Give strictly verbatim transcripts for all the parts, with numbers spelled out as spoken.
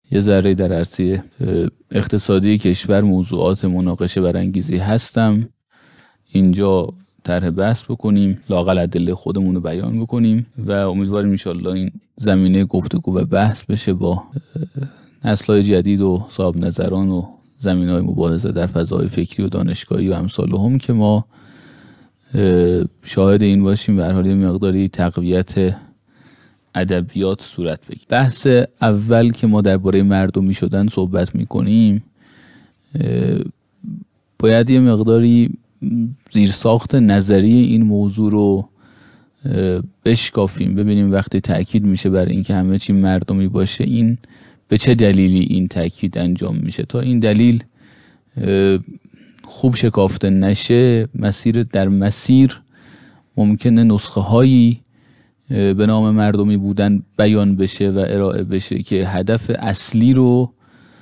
یه ذره در عرصه اقتصادی کشور موضوعات مناقشه برانگیزی هستم. اینجا طرح بحث بکنیم، لااقل ادله خودمون رو بیان بکنیم و امیدواریم انشالله این زمینه گفتگو و بحث بشه با نسل‌های جدید و صاحب نظران و زمینه‌های مباحثه در فضای فکری و دانشگاهی و امثال هم که ما شاهد این باشیم و هر حال مقداری تقویت ادبیات صورت بگیره. بحث اول که ما درباره مردمی شدن صحبت می‌کنیم، باید یه مقداری زیرساخت نظری این موضوع رو بشکافیم، ببینیم وقتی تأکید میشه بر این که همه چی مردمی باشه، این به چه دلیلی این تأکید انجام میشه. تا این دلیل خوب شکافته نشه، مسیر در مسیر ممکنه نسخه هایی به نام مردمی بودن بیان بشه و ارائه بشه که هدف اصلی رو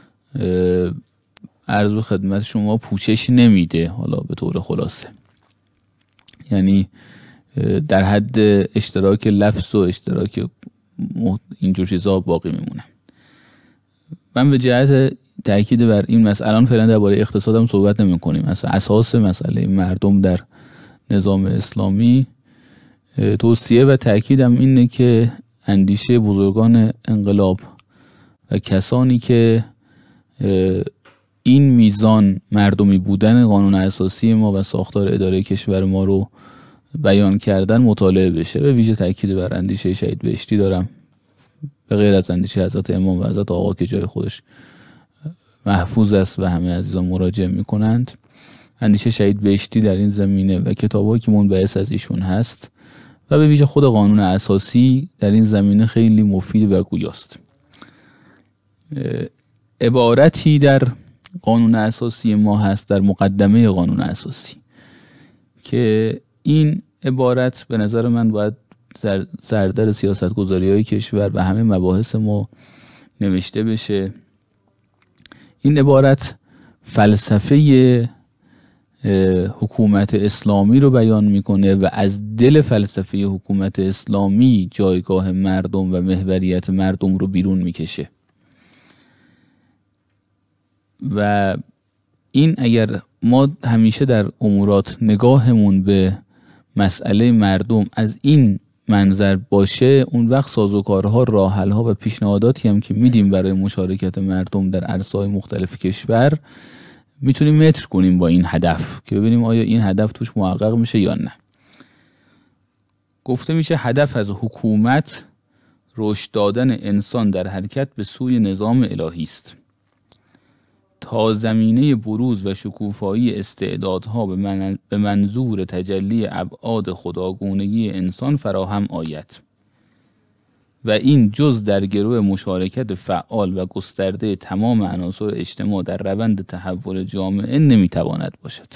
عرض به خدمت شما پوشش نمیده. حالا به طور خلاصه یعنی در حد اشتراک لفظ و اشتراک اینجور چیزا باقی میمونن. من به جهت تأکید بر این مسئله الان فعلا درباره اقتصادم صحبت نمی کنیم. اصلا اساس مسئله مردم در نظام اسلامی توصیه و تأکیدم اینه که اندیشه بزرگان انقلاب و کسانی که این میزان مردمی بودن قانون اساسی ما و ساختار اداره کشور ما رو بیان کردن مطالعه بشه. به ویژه تأکید بر اندیشه شهید بهشتی دارم، به غیر از اندیشه حضرت امام و حضرت آقا که جای خودش محفوظ است و همه عزیزان مراجعه میکنند. اندیشه شهید بهشتی در این زمینه و کتابایی که منبعث از ایشون هست و به ویژه خود قانون اساسی در این زمینه خیلی مفید و گویاست. عبارتی در قانون اساسی ما هست، در مقدمه قانون اساسی، که این عبارت به نظر من باید در سردر سیاست گذاری های کشور و همه مباحث ما نوشته بشه. این عبارت فلسفه حکومت اسلامی رو بیان میکنه و از دل فلسفه حکومت اسلامی جایگاه مردم و محوریت مردم رو بیرون میکشه. و این اگر ما همیشه در امورات نگاهمون به مسئله مردم از این منظر باشه، اون وقت سازوکارها، راه‌حل‌ها و پیشنهاداتی هم که میدیم برای مشارکت مردم در عرصه‌های مختلف کشور میتونیم متر کنیم با این هدف که ببینیم آیا این هدف توش محقق میشه یا نه. گفته میشه هدف از حکومت رشد دادن انسان در حرکت به سوی نظام الهی است تا زمینه بروز و شکوفایی استعدادها به منظور تجلی ابعاد خداگونگی انسان فراهم آید و این جز در گرو مشارکت فعال و گسترده تمام عناصر اجتماع در روند تحول جامعه نمیتواند باشد.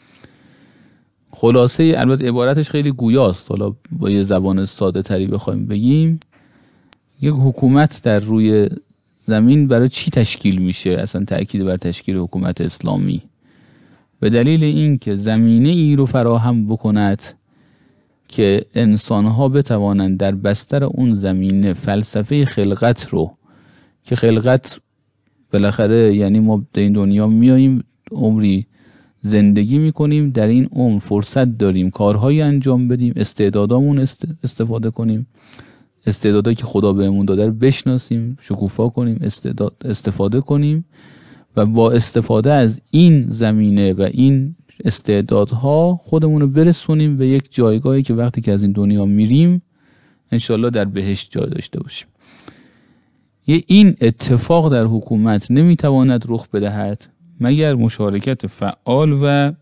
خلاصه البته عبارتش خیلی گویاست، حالا با یه زبان ساده تری بخوایم بگیم، یک حکومت در روی زمین برای چی تشکیل میشه؟ اصلا تأکید بر تشکیل حکومت اسلامی به دلیل این که زمینه ای رو فراهم بکند که انسانها بتوانند در بستر اون زمینه فلسفه خلقت رو، که خلقت بالاخره یعنی ما در این دنیا میاییم، عمری زندگی میکنیم، در این عمر فرصت داریم کارهایی انجام بدیم، استعدادامون استفاده کنیم، استعدادایی که خدا بهمون داده رو بشناسیم، شکوفا کنیم، استعداد استفاده کنیم و با استفاده از این زمینه و این استعدادها خودمون رو برسونیم به یک جایگاهی که وقتی که از این دنیا میریم انشالله در بهشت جای داشته باشیم. یه این اتفاق در حکومت نمیتواند رخ بدهد مگر مشارکت فعال و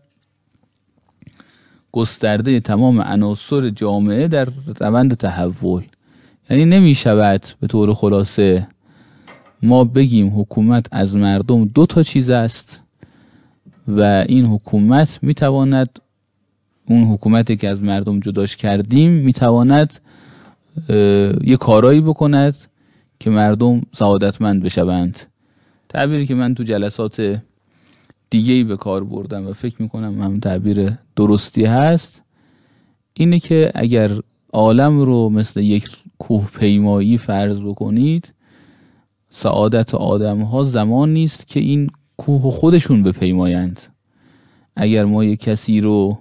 گسترده تمام عناصر جامعه در روند تحول. یعنی نمی شود به طور خلاصه ما بگیم حکومت از مردم دو تا چیز است و این حکومت می تواند، اون حکومتی که از مردم جداش کردیم می تواند یه کارایی بکند که مردم سعادتمند بشوند. تعبیری که من تو جلسات دیگه‌ای به کار بردم و فکر می کنم هم تعبیر درستی هست، اینه که اگر عالم رو مثل یک کوه پیمایی فرض بکنید، سعادت آدم ها زمان نیست که این کوه خودشون بپیمایند. اگر ما یک کسی رو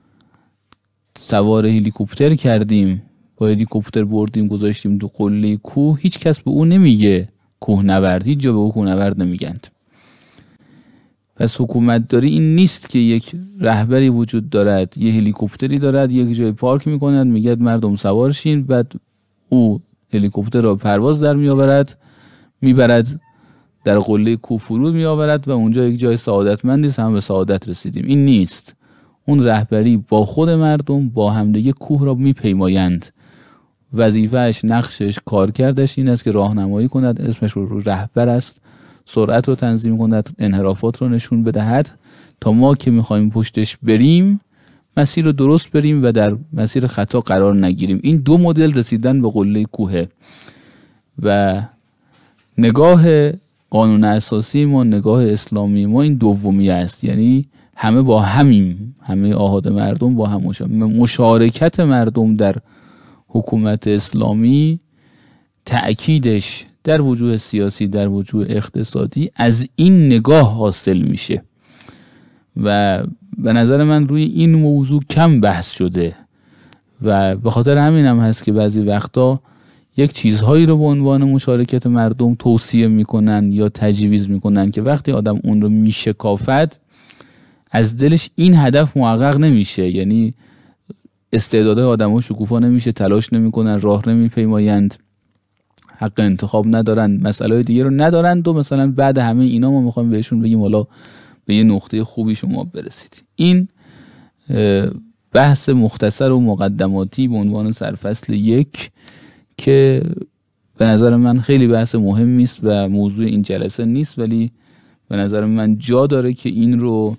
سوار هلیکوپتر کردیم، با هلیکوپتر بردیم گذاشتیم تو قله کوه، هیچ کس به اون نمیگه کوهنورد، هیچ جا به اون کوهنورد نمیگند. پس حکومت داری این نیست که یک رهبری وجود دارد، یه هلیکوپتری دارد، یک جای پارک میکند، میگه مردم سوار شین، بعد او هلیکوپتر را پرواز در میآورد، میبرد در قله کوه فرود میآورد و اونجا یک جای سعادتمندی است، هم به سعادت رسیدیم. این نیست. اون رهبری با خود مردم با همدیگه کوه را میپیمایند. وظیفه‌اش، نقشش، کارکردش این است که راهنمایی کند، اسمش رو رهبر است، سرعت رو تنظیم کند، انحرافات رو نشون بدهد تا ما که میخوایم پشتش بریم مسیر رو درست بریم و در مسیر خطا قرار نگیریم. این دو مدل رسیدن به قله کوه و نگاه قانون اساسی ما، نگاه اسلامی ما این دومی است. یعنی همه با همیم، همه آحاد مردم با هم. مشارکت مردم در حکومت اسلامی تأکیدش در وجوه سیاسی، در وجوه اقتصادی از این نگاه حاصل میشه و به نظر من روی این موضوع کم بحث شده و به خاطر همین هم هست که بعضی وقتا یک چیزهایی رو به عنوان مشارکت مردم توصیه میکنن یا تجویز میکنن که وقتی آدم اون رو میشکافد از دلش این هدف محقق نمیشه. یعنی استعدادهای آدم‌ها شکوفا نمیشه، تلاش نمیکنن، راه نمیپیمایند، حق انتخاب ندارن، مسائل دیگه رو ندارن و مثلا بعد همه اینا ما میخوایم بهشون بگیم حالا به یه نقطه خوبی شما برسید. این بحث مختصر و مقدماتی به عنوان سرفصل یک که به نظر من خیلی بحث مهمی است و موضوع این جلسه نیست، ولی به نظر من جا داره که این رو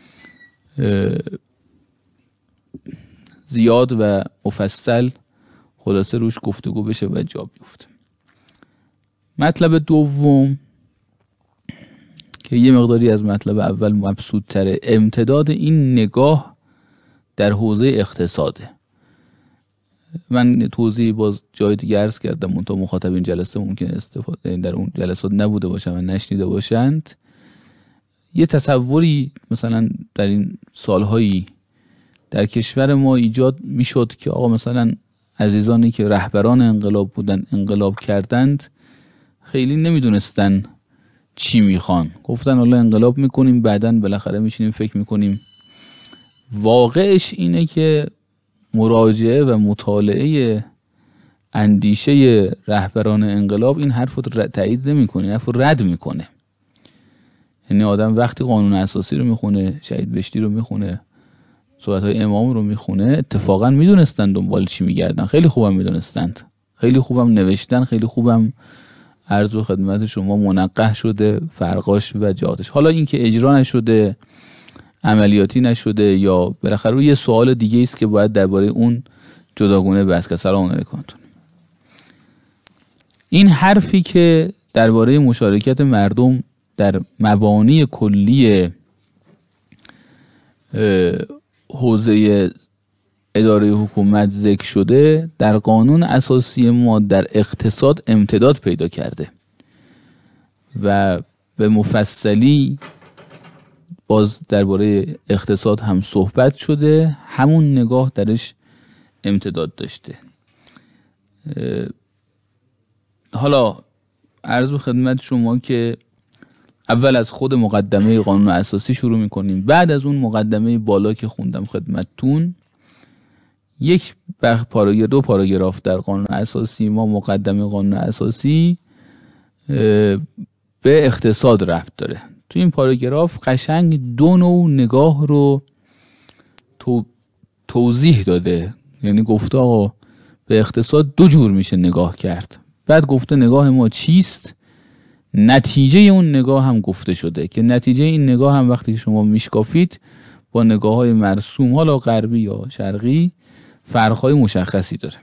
زیاد و مفصل خلاصه روش گفتگو بشه و جا بیفته. مطلب دوم که یه مقداری از مطلب اول مبسوط تره، امتداد این نگاه در حوزه اقتصاده. من توضیح باز جای دیگه عرض کردم، منتها مخاطب این جلسه ممکن استفاده در اون جلسات نبوده باشن و نشنیده باشند. یه تصوری مثلا در این سالهایی در کشور ما ایجاد میشد که آقا مثلا عزیزانی که رهبران انقلاب بودن، انقلاب کردند، خیلی نمیدونستن چی میخوان، گفتن حالا انقلاب میکنیم بعدن بالاخره میشینیم فکر میکنیم. واقعش اینه که مراجعه و مطالعه اندیشه رهبران انقلاب این حرف رو تایید نمیکنه، این حرف رو رد میکنه. یعنی آدم وقتی قانون اساسی رو میخونه، شهید بهشتی رو میخونه، صحبت‌های امام رو میخونه، اتفاقا میدونستن دنبال چی میگردن، خیلی خوبم میدونستند، خیلی خوبم نوشتن، خیلی خوبم عرض و خدمت شما منقح شده فرقاش و جهاتش. حالا این که اجرا نشده، عملیاتی نشده یا بالاخره یه سوال دیگه است که باید درباره اون جداگونه بحث کرد. سلام علیکم. این حرفی که درباره مشارکت مردم در مبانی کلی حوزه اداره حکومت ذکر شده، در قانون اساسی ما در اقتصاد امتداد پیدا کرده و به مفصلی باز درباره اقتصاد هم صحبت شده، همون نگاه درش امتداد داشته. حالا عرض به خدمت شما که اول از خود مقدمه قانون اساسی شروع میکنیم. بعد از اون مقدمه بالا که خوندم خدمتتون، یک پاراگراف دو پاراگراف در قانون اساسی ما، مقدمه قانون اساسی به اقتصاد ربط داره. تو این پاراگراف قشنگ دو نوع نگاه رو تو توضیح داده. یعنی گفته آقا به اقتصاد دو جور میشه نگاه کرد. بعد گفته نگاه ما چیست، نتیجه اون نگاه هم گفته شده که نتیجه این نگاه هم وقتی شما میشکافید با نگاه های مرسوم حالا غربی یا شرقی فرق‌های مشخصی داره.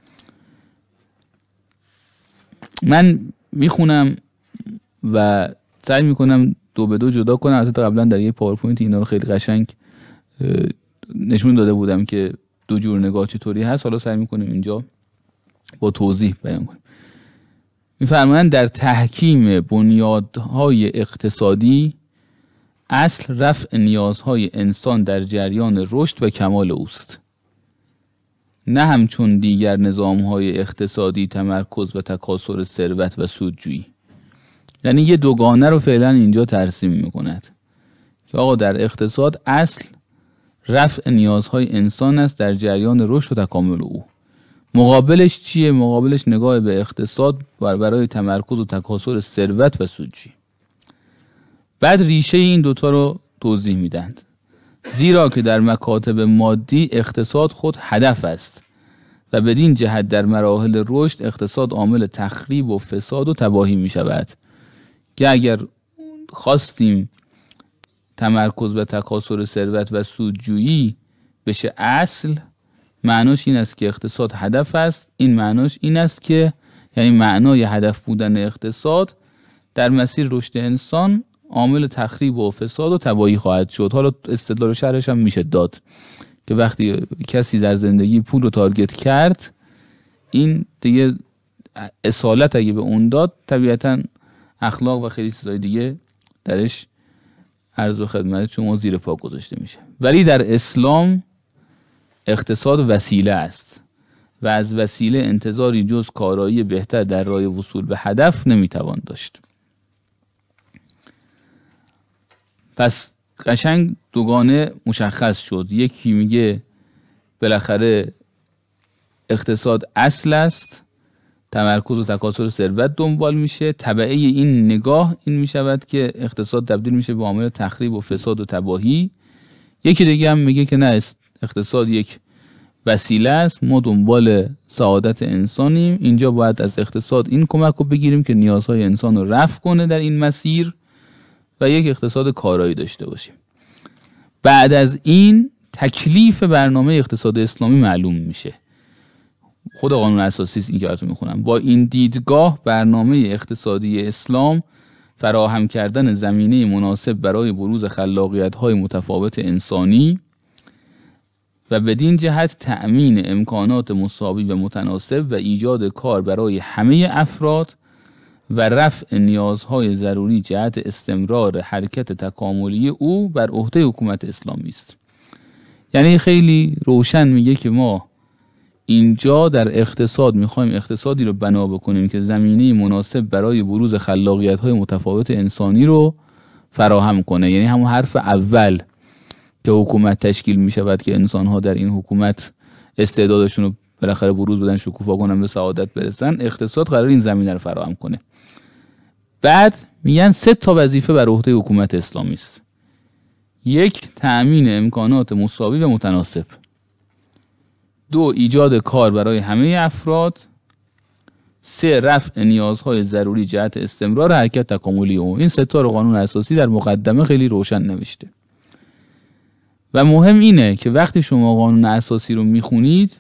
من میخونم و سعی میکنم دو به دو جدا کنم. البته قبلا در یه پاورپوینت اینا رو خیلی قشنگ نشون داده بودم که دو جور نگاه چطوری هست. حالا سعی میکنیم اینجا با توضیح بیان کنیم. می‌فرمایند در تحکیم بنیادهای اقتصادی اصل رفع نیازهای انسان در جریان رشد و کمال اوست، نه همچون دیگر نظام‌های اقتصادی تمرکز و تکاثر ثروت و سودجویی. یعنی یه دوگانه رو فعلا اینجا ترسیم می‌کند که آقا در اقتصاد اصل رفع نیازهای انسان است در جریان رشد و تکامل او. مقابلش چیه؟ مقابلش نگاه به اقتصاد برای تمرکز و تکاثر ثروت و سودجویی. بعد ریشه این دوتا رو توضیح میدند. زیرا که در مکاتب مادی اقتصاد خود هدف است و بدین جهت در مراحل رشد اقتصاد عامل تخریب و فساد و تباهی می شود که اگر خواستیم تمرکز و تکاثر ثروت و سودجویی بشه اصل، معناش این است که اقتصاد هدف است. این معناش این است که یعنی معنای هدف بودن اقتصاد در مسیر رشد انسان عامل تخریب و فساد و تباهی خواهد شد. حالا استدلال شرحش هم میشه داد که وقتی کسی در زندگی پول رو تارگت کرد، این دیگه اصالت اگه به اون داد طبیعتا اخلاق و خیلی چیزای دیگه درش عرض به خدمت شما زیر پا گذاشته میشه. ولی در اسلام اقتصاد وسیله است و از وسیله انتظاری جز کارایی بهتر در راه وصول به هدف نمیتوان داشت. پس قشنگ دوگانه مشخص شد. یکی میگه بالاخره اقتصاد اصل است، تمرکز و تکاثر ثروت دنبال میشه. تبعه این نگاه این میشود که اقتصاد تبدیل میشه به عامل تخریب و فساد و تباهی. یکی دیگه هم میگه که نه، اقتصاد یک وسیله است، ما دنبال سعادت انسانیم، اینجا باید از اقتصاد این کمک رو بگیریم که نیازهای انسان رو رفع کنه در این مسیر و یک اقتصاد کارایی داشته باشیم. بعد از این تکلیف برنامه اقتصاد اسلامی معلوم میشه. خود قانون اساسی این که براتون میخونم. با این دیدگاه برنامه اقتصادی اسلام فراهم کردن زمینه مناسب برای بروز خلاقیت‌های متفاوت انسانی و بدین جهت تأمین امکانات مساوی و متناسب و ایجاد کار برای همه افراد و رفع نیازهای ضروری جهت استمرار حرکت تکاملی او بر عهده حکومت اسلامی است. یعنی خیلی روشن میگه که ما اینجا در اقتصاد میخوایم اقتصادی رو بنا بکنیم که زمینه مناسب برای بروز خلاقیت‌های متفاوت انسانی رو فراهم کنه. یعنی همون حرف اول که حکومت تشکیل میشود که انسان‌ها در این حکومت استعدادشون رو بالاخره بروز بدن، شکوفا کنن، به سعادت برسن، اقتصاد قرار این زمینه رو فراهم کنه. بعد میگن سه تا وظیفه بر عهده حکومت اسلامی است. یک، تأمین امکانات مساوی و متناسب. دو، ایجاد کار برای همه افراد. سه، رفع نیازهای ضروری جهت استمرار حرکت تکاملی او. این سه تا رو قانون اساسی در مقدمه خیلی روشن نوشته. و مهم اینه که وقتی شما قانون اساسی رو میخونید،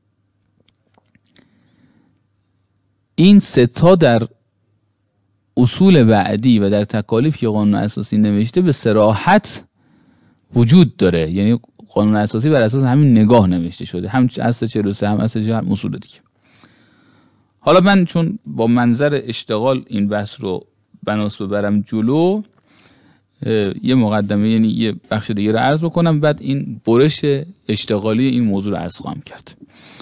این سه تا در اصول وعدی و در تکالیف که قانون اساسی نوشته به صراحت وجود داره. یعنی قانون اساسی بر اساس همین نگاه نوشته شده، هم اصل چهل و سه هم اصل چهل، هم اصول دیگه. حالا من چون با منظر اشتغال این بحث رو بناس ببرم جلو، یه مقدمه یعنی یه بخش دیگه رو عرض بکنم، بعد این برش اشتغالی این موضوع رو عرض خواهم کرد.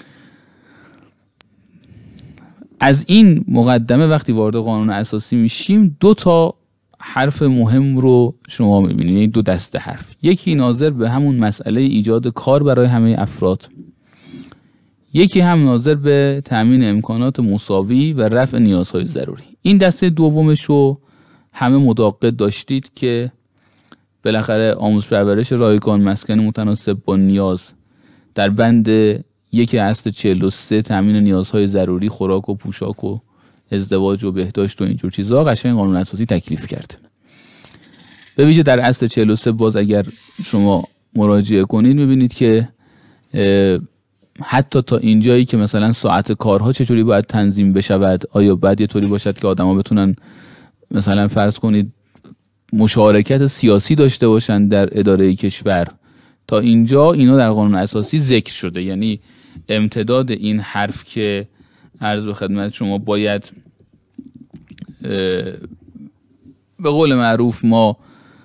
از این مقدمه وقتی وارد قانون اساسی میشیم، دو تا حرف مهم رو شما میبینید، یعنی دو دسته حرف. یکی ناظر به همون مسئله ایجاد کار برای همه افراد، یکی هم ناظر به تأمین امکانات مساوی و رفع نیازهای ضروری. این دسته دومش رو همه مداقد داشتید که بالاخره آموزش پرورش رایگان، مسکن متناسب با نیاز در بند یک اصل چهل و سه تأمین نیازهای ضروری، خوراک و پوشاک و ازدواج و بهداشت و اینجور چیزها قشنگ قانون اساسی تکلیف کرده. به ویژه در اصل چهل و سه باز اگر شما مراجعه کنید میبینید که حتی تا اینجایی که مثلا ساعت کارها چطوری باید تنظیم بشود، آیا باید یه طوری باشد که آدما بتونن مثلا فرض کنید مشارکت سیاسی داشته باشن در اداره کشور، تا اینجا اینا در قانون اساسی ذکر شده. یعنی امتداد این حرف که عرض به خدمت شما باید به قول معروف ما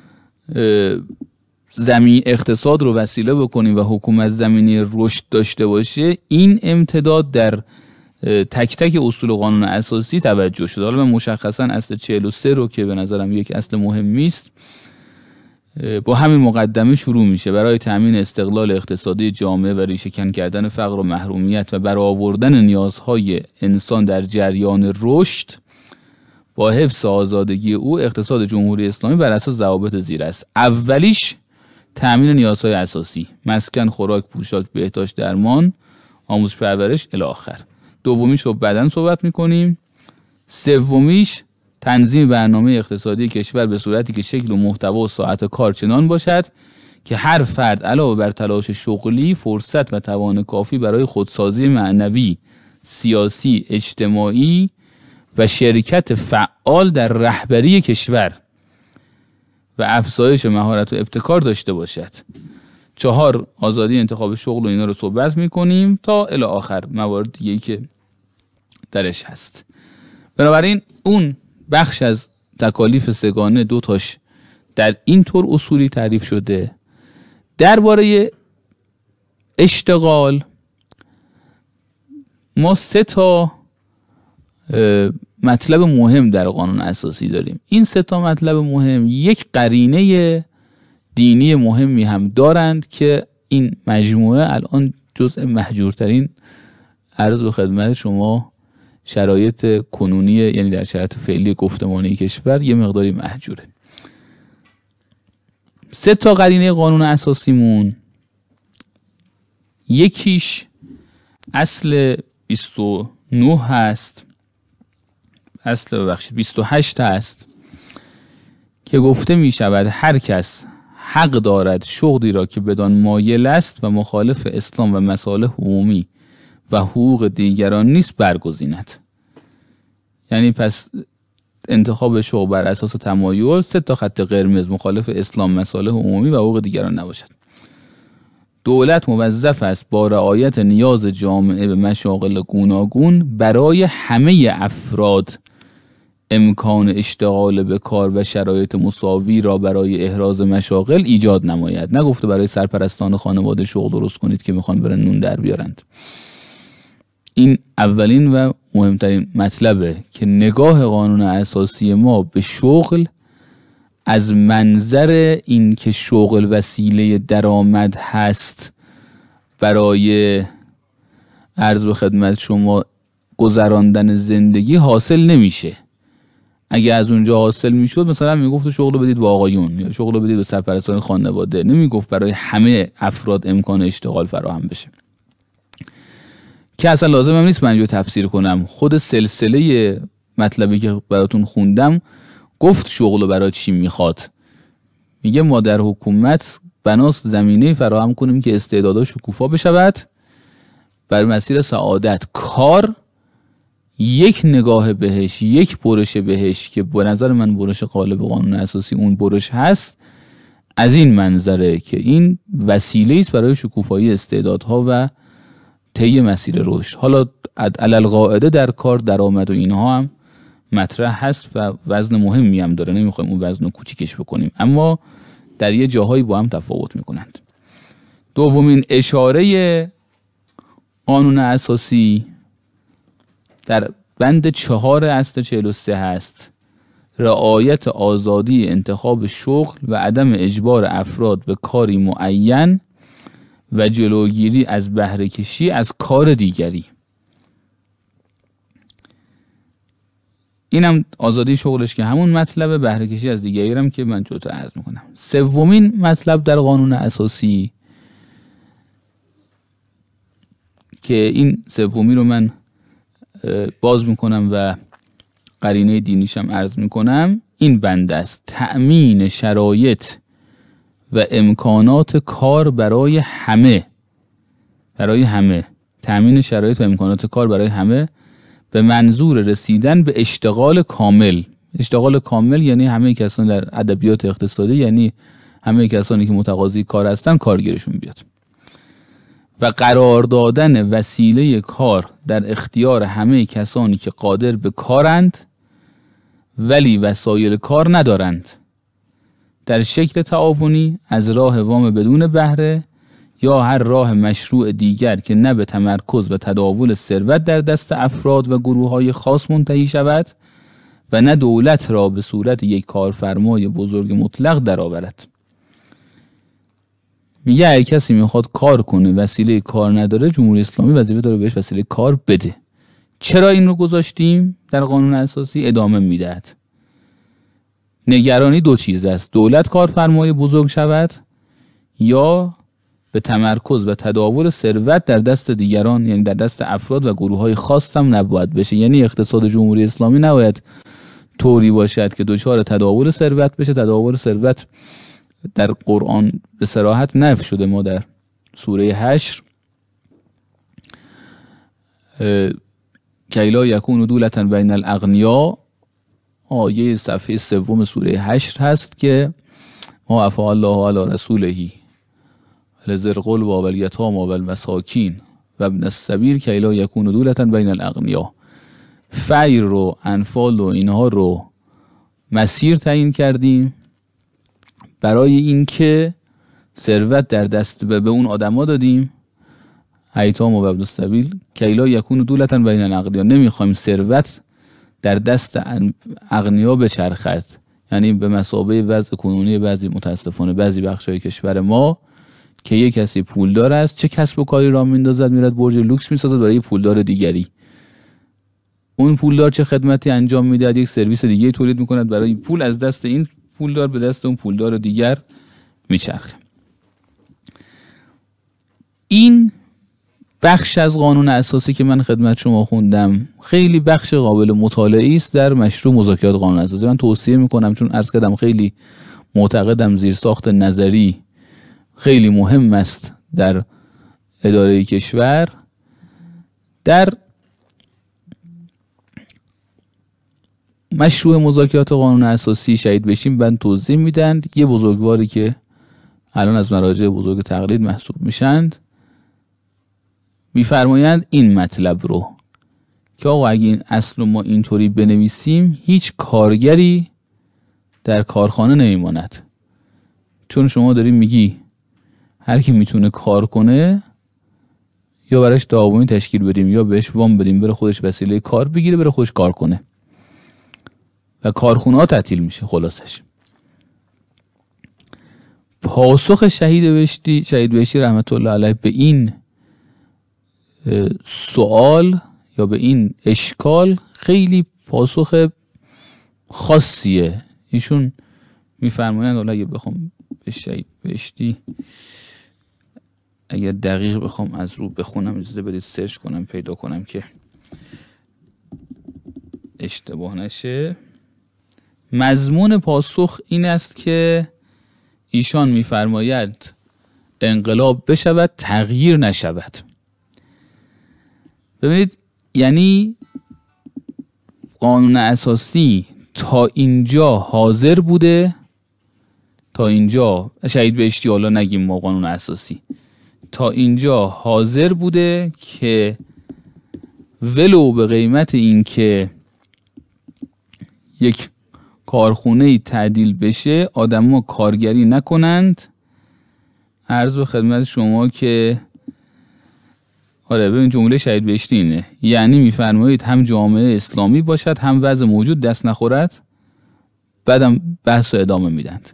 زمین اقتصاد رو وسیله بکنیم و حکومت زمینی رشد داشته باشه، این امتداد در تک تک اصول قانون اساسی توجه شده. حالا من مشخصا اصل چهل و سه رو که به نظرم یک اصل مهمی است با همین مقدمه شروع میشه: برای تأمین استقلال اقتصادی جامعه و ریشه‌کن کردن فقر و محرومیت و برآوردن نیازهای انسان در جریان رشد با حفظ آزادگی او، اقتصاد جمهوری اسلامی بر اساس ضوابط زیر است. اولیش تأمین نیازهای اساسی: مسکن، خوراک، پوشاک، بهداشت، درمان، آموزش پرورش الی آخر. دومیش رو بعداً صحبت میکنیم. سومیش تنظیم برنامه اقتصادی کشور به صورتی که شکل و محتوا و ساعت کار چنان باشد که هر فرد علاوه بر تلاش شغلی فرصت و توان کافی برای خودسازی معنوی، سیاسی، اجتماعی و شرکت فعال در رهبری کشور و افزایش مهارت و ابتکار داشته باشد. چهار، آزادی انتخاب شغل و اینا رو صحبت میکنیم تا الی آخر موارد دیگه‌ای که درش هست. بنابراین اون بخش از تکالیف سگانه دو تاش در این طور اصولی تعریف شده. درباره اشتغال ما سه تا مطلب مهم در قانون اساسی داریم. این سه تا مطلب مهم یک قرینه دینی مهمی هم دارند که این مجموعه الان جزء محجورترین عرض به خدمت شما شرایط کنونی، یعنی در شرایط فعلی گفتمانی کشور یه مقداری محجوره. سه تا قرینه قانون اساسیمون، یکیش اصل بیست و نه هست، اصل ببخشید بیست و هشت هست که گفته می شود هر کس حق دارد شغلی را که بدان مایل است و مخالف اسلام و مصالح عمومی و حقوق دیگران نیست برگزیند. یعنی پس انتخاب شغل بر اساس تمایل، سه تا خط قرمز: مخالف اسلام، مصالح عمومی و حقوق دیگران نباشد. دولت موظف است با رعایت نیاز جامعه به مشاغل گوناگون برای همه افراد امکان اشتغال به کار و شرایط مساوی را برای احراز مشاغل ایجاد نماید. نگفته برای سرپرستان خانواده شغل درست کنید که میخوان برن نون در بیارند. این اولین و مهمترین مطلبه که نگاه قانون اساسی ما به شغل از منظر این که شغل وسیله درآمد هست برای عرض به خدمت شما گذراندن زندگی حاصل نمیشه. اگه از اونجا حاصل میشد مثلا میگفت شغل رو بدید به آقایون یا شغل رو بدید به سرپرستان خانواده، نمیگفت برای همه افراد امکان اشتغال فراهم بشه، که اصلا لازم هم نیست من اینجا تفسیر کنم. خود سلسله مطلبی که براتون خوندم گفت شغل رو برای چی میخواد. میگه ما در حکومت بناست زمینه فراهم کنیم که استعدادها شکوفا بشود بر مسیر سعادت. کار یک نگاه بهش، یک برش بهش که به نظر من برش قالب قانون اساسی اون برش هست، از این منظره که این وسیله است برای شکوفایی استعدادها و طی مسیر رشد. حالا علل قاعده در کار درآمد و اینها هم مطرح هست و وزن مهمی هم داره، نمیخوایم اون وزن رو کوچیکش بکنیم، اما در یه جاهایی با هم تفاوت میکنند. دومین اشاره قانون اساسی در بند چهار اصل چهل و سه هست: رعایت آزادی انتخاب شغل و عدم اجبار افراد به کاری معین و جلوگیری از بهره کشی از کار دیگری. اینم آزادی شغلش که همون مطلب بهره کشی از دیگری هم که من جلوتر عرض میکنم. سومین مطلب در قانون اساسی که این سومی رو من باز میکنم و قرینه دینیشم عرض میکنم، این بند است: تأمین شرایط و امکانات کار برای همه. برای همه تأمین شرایط و امکانات کار برای همه به منظور رسیدن به اشتغال کامل. اشتغال کامل یعنی همه کسانی در ادبیات اقتصادی، یعنی همه کسانی که متقاضی کار هستن کارگیرشون بیاد. و قرار دادن وسیله کار در اختیار همه کسانی که قادر به کارند ولی وسایل کار ندارند، در شکل تعاونی از راه وام بدون بهره یا هر راه مشروع دیگر که نه به تمرکز و تداول ثروت در دست افراد و گروه‌های خاص منتهی شود و نه دولت را به صورت یک کارفرمای بزرگ مطلق درآورد. میگه هر کسی میخواد کار کنه وسیله کار نداره، جمهوری اسلامی وظیفه داره بهش وسیله کار بده. چرا این رو گذاشتیم در قانون اساسی؟ ادامه میدهد. نگرانی دو چیز است: دولت کارفرمای بزرگ شود یا به تمرکز و تداول ثروت در دست دیگران، یعنی در دست افراد و گروه‌های خاص هم نباید بشه. یعنی اقتصاد جمهوری اسلامی نباید طوری باشد که دچار تداول ثروت بشه. تداول ثروت در قرآن به صراحت نفی شده. ما در سوره حشر کی لا یکون دولة بین الاغنیا، آیه صفحه سوم سوره حشر هست که ما عفا الله علی رسوله لذی القربی و الیتامی و المساکین و ابن السبیل کی لا یکون دولة بین الاغنیا. فیر رو، انفال و اینها رو مسیر تعیین کردیم برای اینکه ثروت در دست به اون آدما دادیم، ایتام و ابن السبیل کی لا یکون دولة بین الاغنیا. نمیخوایم ثروت در دست اغنیا بچرخد، یعنی به مثابه وضع کنونی بعضی متاسفانه بعضی بخشای کشور ما که یک کسی پولدار است، چه کسب و کاری را میندازد، میرد برج لوکس میسازد برای پولدار دیگری. اون پولدار چه خدمتی انجام میدهد؟ یک سرویس دیگه تولید میکند برای پول از دست این پولدار به دست اون پولدار دیگر میچرخه. این بخش از قانون اساسی که من خدمت شما خوندم خیلی بخش قابل مطالعه است در مشروع مذاکرات قانون اساسی. من توصیه میکنم، چون عرض کردم خیلی معتقدم زیرساخت نظری خیلی مهم است در اداره کشور. در مشروع مذاکرات قانون اساسی شهید بشیم من توضیح میدن یه بزرگواری که الان از مراجع بزرگ تقلید محسوب میشند میفرمایند این مطلب رو که آقا اگه این اصل ما اینطوری بنویسیم هیچ کارگری در کارخانه نمیماند. چون شما داری میگی هر کی میتونه کار کنه یا براش تعاونی تشکیل بدیم یا بهش وام بدیم بره خودش وسیله کار بگیره بره خودش کار کنه و کارخونه ها تعطیل میشه. خلاصش پاسخ شهید بهشتی شهید بهشتی رحمت الله علیه به این سوال یا به این اشکال خیلی پاسخ خاصیه. ایشون میفرمایند، حالا اگه بخوام به شهید بهشتی اگر دقیق بخوام از رو بخونم اجازه بدید سرچ کنم پیدا کنم که اشتباه نشه. مضمون پاسخ این است که ایشان میفرماید انقلاب بشود تغییر نشود. ببینید یعنی قانون اساسی تا اینجا حاضر بوده، تا اینجا شهید بهشتی حالا نگیم ما قانون اساسی تا اینجا حاضر بوده که ولو به قیمت این که یک کارخونه تعدیل بشه آدم‌ها کارگری نکنند. عرض به خدمت شما که آره ببین جمله شهید بهشتی اینه، یعنی میفرمایید هم جامعه اسلامی باشد هم وضع موجود دست نخورد. بعدم بحث رو ادامه میدند.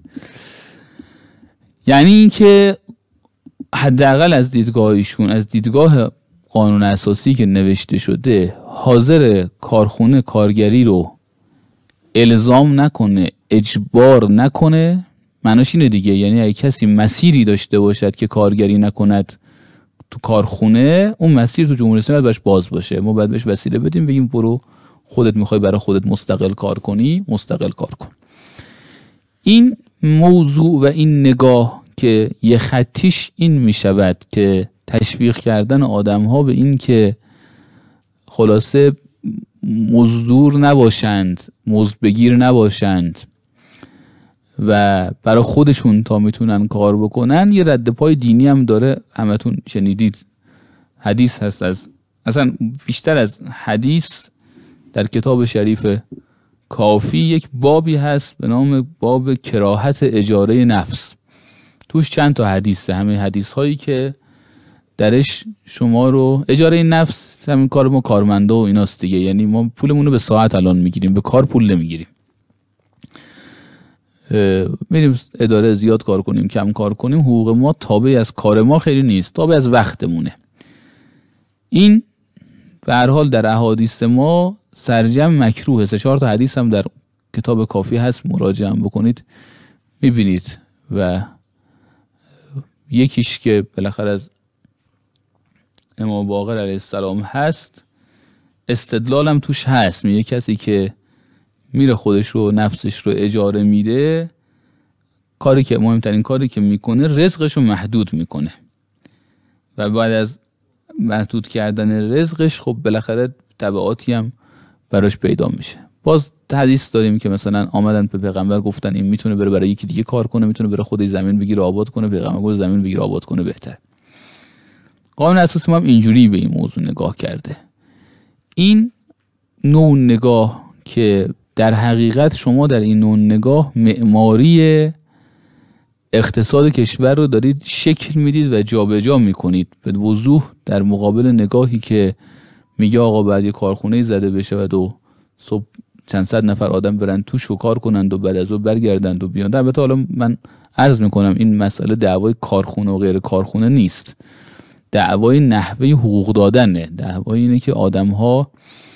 یعنی اینکه حداقل از دیدگاه ایشون، از دیدگاه قانون اساسی که نوشته شده، حاضر کارخونه کارگری رو الزام نکنه، اجبار نکنه. معناش اینه دیگه، یعنی اگه کسی مسیری داشته باشد که کارگری نکند تو کارخونه، اون مسیر تو جمهوری اسلامی باید باز باشه. ما باید بهش وسیله بدیم، بگیم برو خودت میخوای برای خودت مستقل کار کنی مستقل کار کن. این موضوع و این نگاه که یه خطیش این میشود که تشویق کردن آدم ها به این که خلاصه مزدور نباشند، مزد بگیر نباشند و برای خودشون تا میتونن کار بکنن، یه رد پای دینی هم داره. همتون شنیدید حدیث هست، از اصلا بیشتر از حدیث در کتاب شریف کافی یک بابی هست به نام باب کراهت اجاره نفس. توش چند تا حدیثه، همه حدیث هایی که درش شما رو اجاره نفس، همین کار ما کارمنده و ایناست دیگه، یعنی ما پولمون رو به ساعت الان میگیریم، به کار پول نمیگیریم. میریم اداره زیاد کار کنیم کم کار کنیم، حقوق ما تابع از کار ما خیلی نیست، تابع از وقتمونه. این به هر حال در احادیث ما سرجم مکروه. سه چهار تا حدیث هم در کتاب کافی هست، مراجعه هم بکنید میبینید. و یکیش که بالاخره از امام باقر علیه السلام هست، استدلالم توش هست، میگه کسی که میره خودش رو نفسش رو اجاره میده، کاری که مهمترین کاری که میکنه رزقش رو محدود میکنه و بعد از محدود کردن رزقش خب بالاخره تبعاتی هم براش پیدا میشه. باز حدیث داریم که مثلا آمدن به پیغمبر گفتن این میتونه بره برای یکی دیگه کار کنه، میتونه بره خودش زمین بگیره آباد کنه. پیغمبر گفت زمین بگیره آباد کنه بهتره. قانون اساسی ما هم اینجوری به این موضوع نگاه کرده. این نوع نگاه که در حقیقت شما در این نوع نگاه معماری اقتصاد کشور رو دارید شکل میدید و جابجا میکنید به وضوح، در مقابل نگاهی که میگه آقا بعد یه کارخونه زده بشه و دو صبح چند صد نفر آدم برن توش و کار کنند و بعد از اون برگردند و بیان. البته حالا من عرض میکنم این مسئله دعوای کارخونه و غیر کارخونه نیست، دعوای نحوه حقوق دادنه. دعوای اینه که آدم ها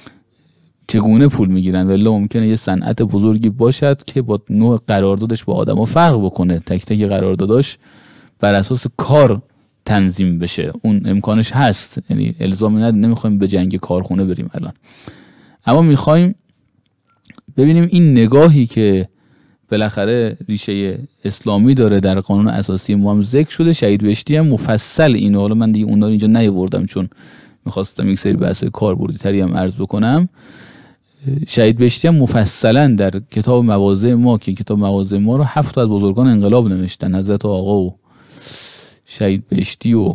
چگونه پول میگیرن. ولی ممکنه یه صنعت بزرگی باشد که با نوع قراردادش با آدم ها فرق بکنه، تک تک قرارداداش بر اساس کار تنظیم بشه، اون امکانش هست. یعنی الزامی نداره، نمیخوایم به جنگ کارخونه بریم الان، اما میخوایم ببینیم این نگاهی که بالاخره ریشه اسلامی داره در قانون اساسی ما هم ذکر شده. شهید بهشتی هم مفصل اینو، حالا من دیگه اون رو اینجا نیاوردم چون میخواستم یک سری بحث‌های کاربردی تری هم عرض بکنم. شهید بهشتی هم مفصلا در کتاب مواضع ما که کتاب مواضع ما رو هفت تا از بزرگان انقلاب نوشتن، حضرت آقا و شهید بهشتی و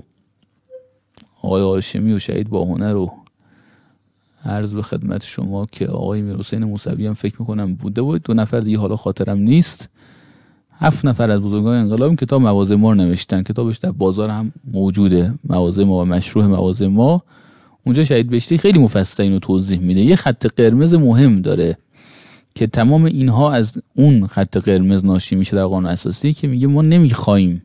آقای هاشمی و شهید باهنر رو عرض به خدمت شما که آقای میرحسین موسوی هم فکر میکنم بوده بود، دو نفر دیگه حالا خاطرم نیست. هفت نفر از بزرگان انقلاب کتاب مواضع ما رو نوشتن. کتابش در بازار هم موجوده، مواضع ما و مشروح مواضع ما. اونجا شهید بهشتی خیلی مفصل اینو توضیح میده. یه خط قرمز مهم داره که تمام اینها از اون خط قرمز ناشی میشه در قانون اساسی که میگه ما نمیخوایم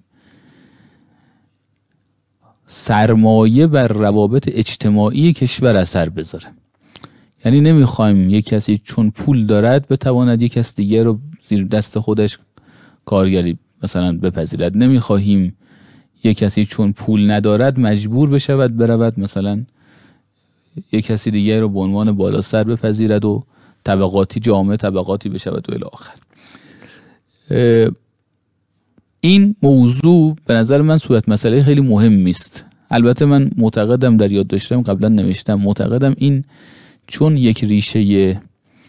سرمایه بر روابط اجتماعی کشور اثر بذاره. یعنی نمیخوایم یک کسی چون پول دارد بتواند یک کس دیگه رو زیر دست خودش کارگری مثلا بپذیرد. نمیخواهیم یک کسی چون پول ندارد مجبور بشود برود مثلا یک کسی دیگه رو به عنوان بالا سر بپذیرد و طبقاتی جامعه طبقاتی بشود و الی آخر. این موضوع به نظر من صورت مسئله خیلی مهمی است. البته من معتقدم، در یاد داشتم قبلا نوشتم، معتقدم این چون یک ریشه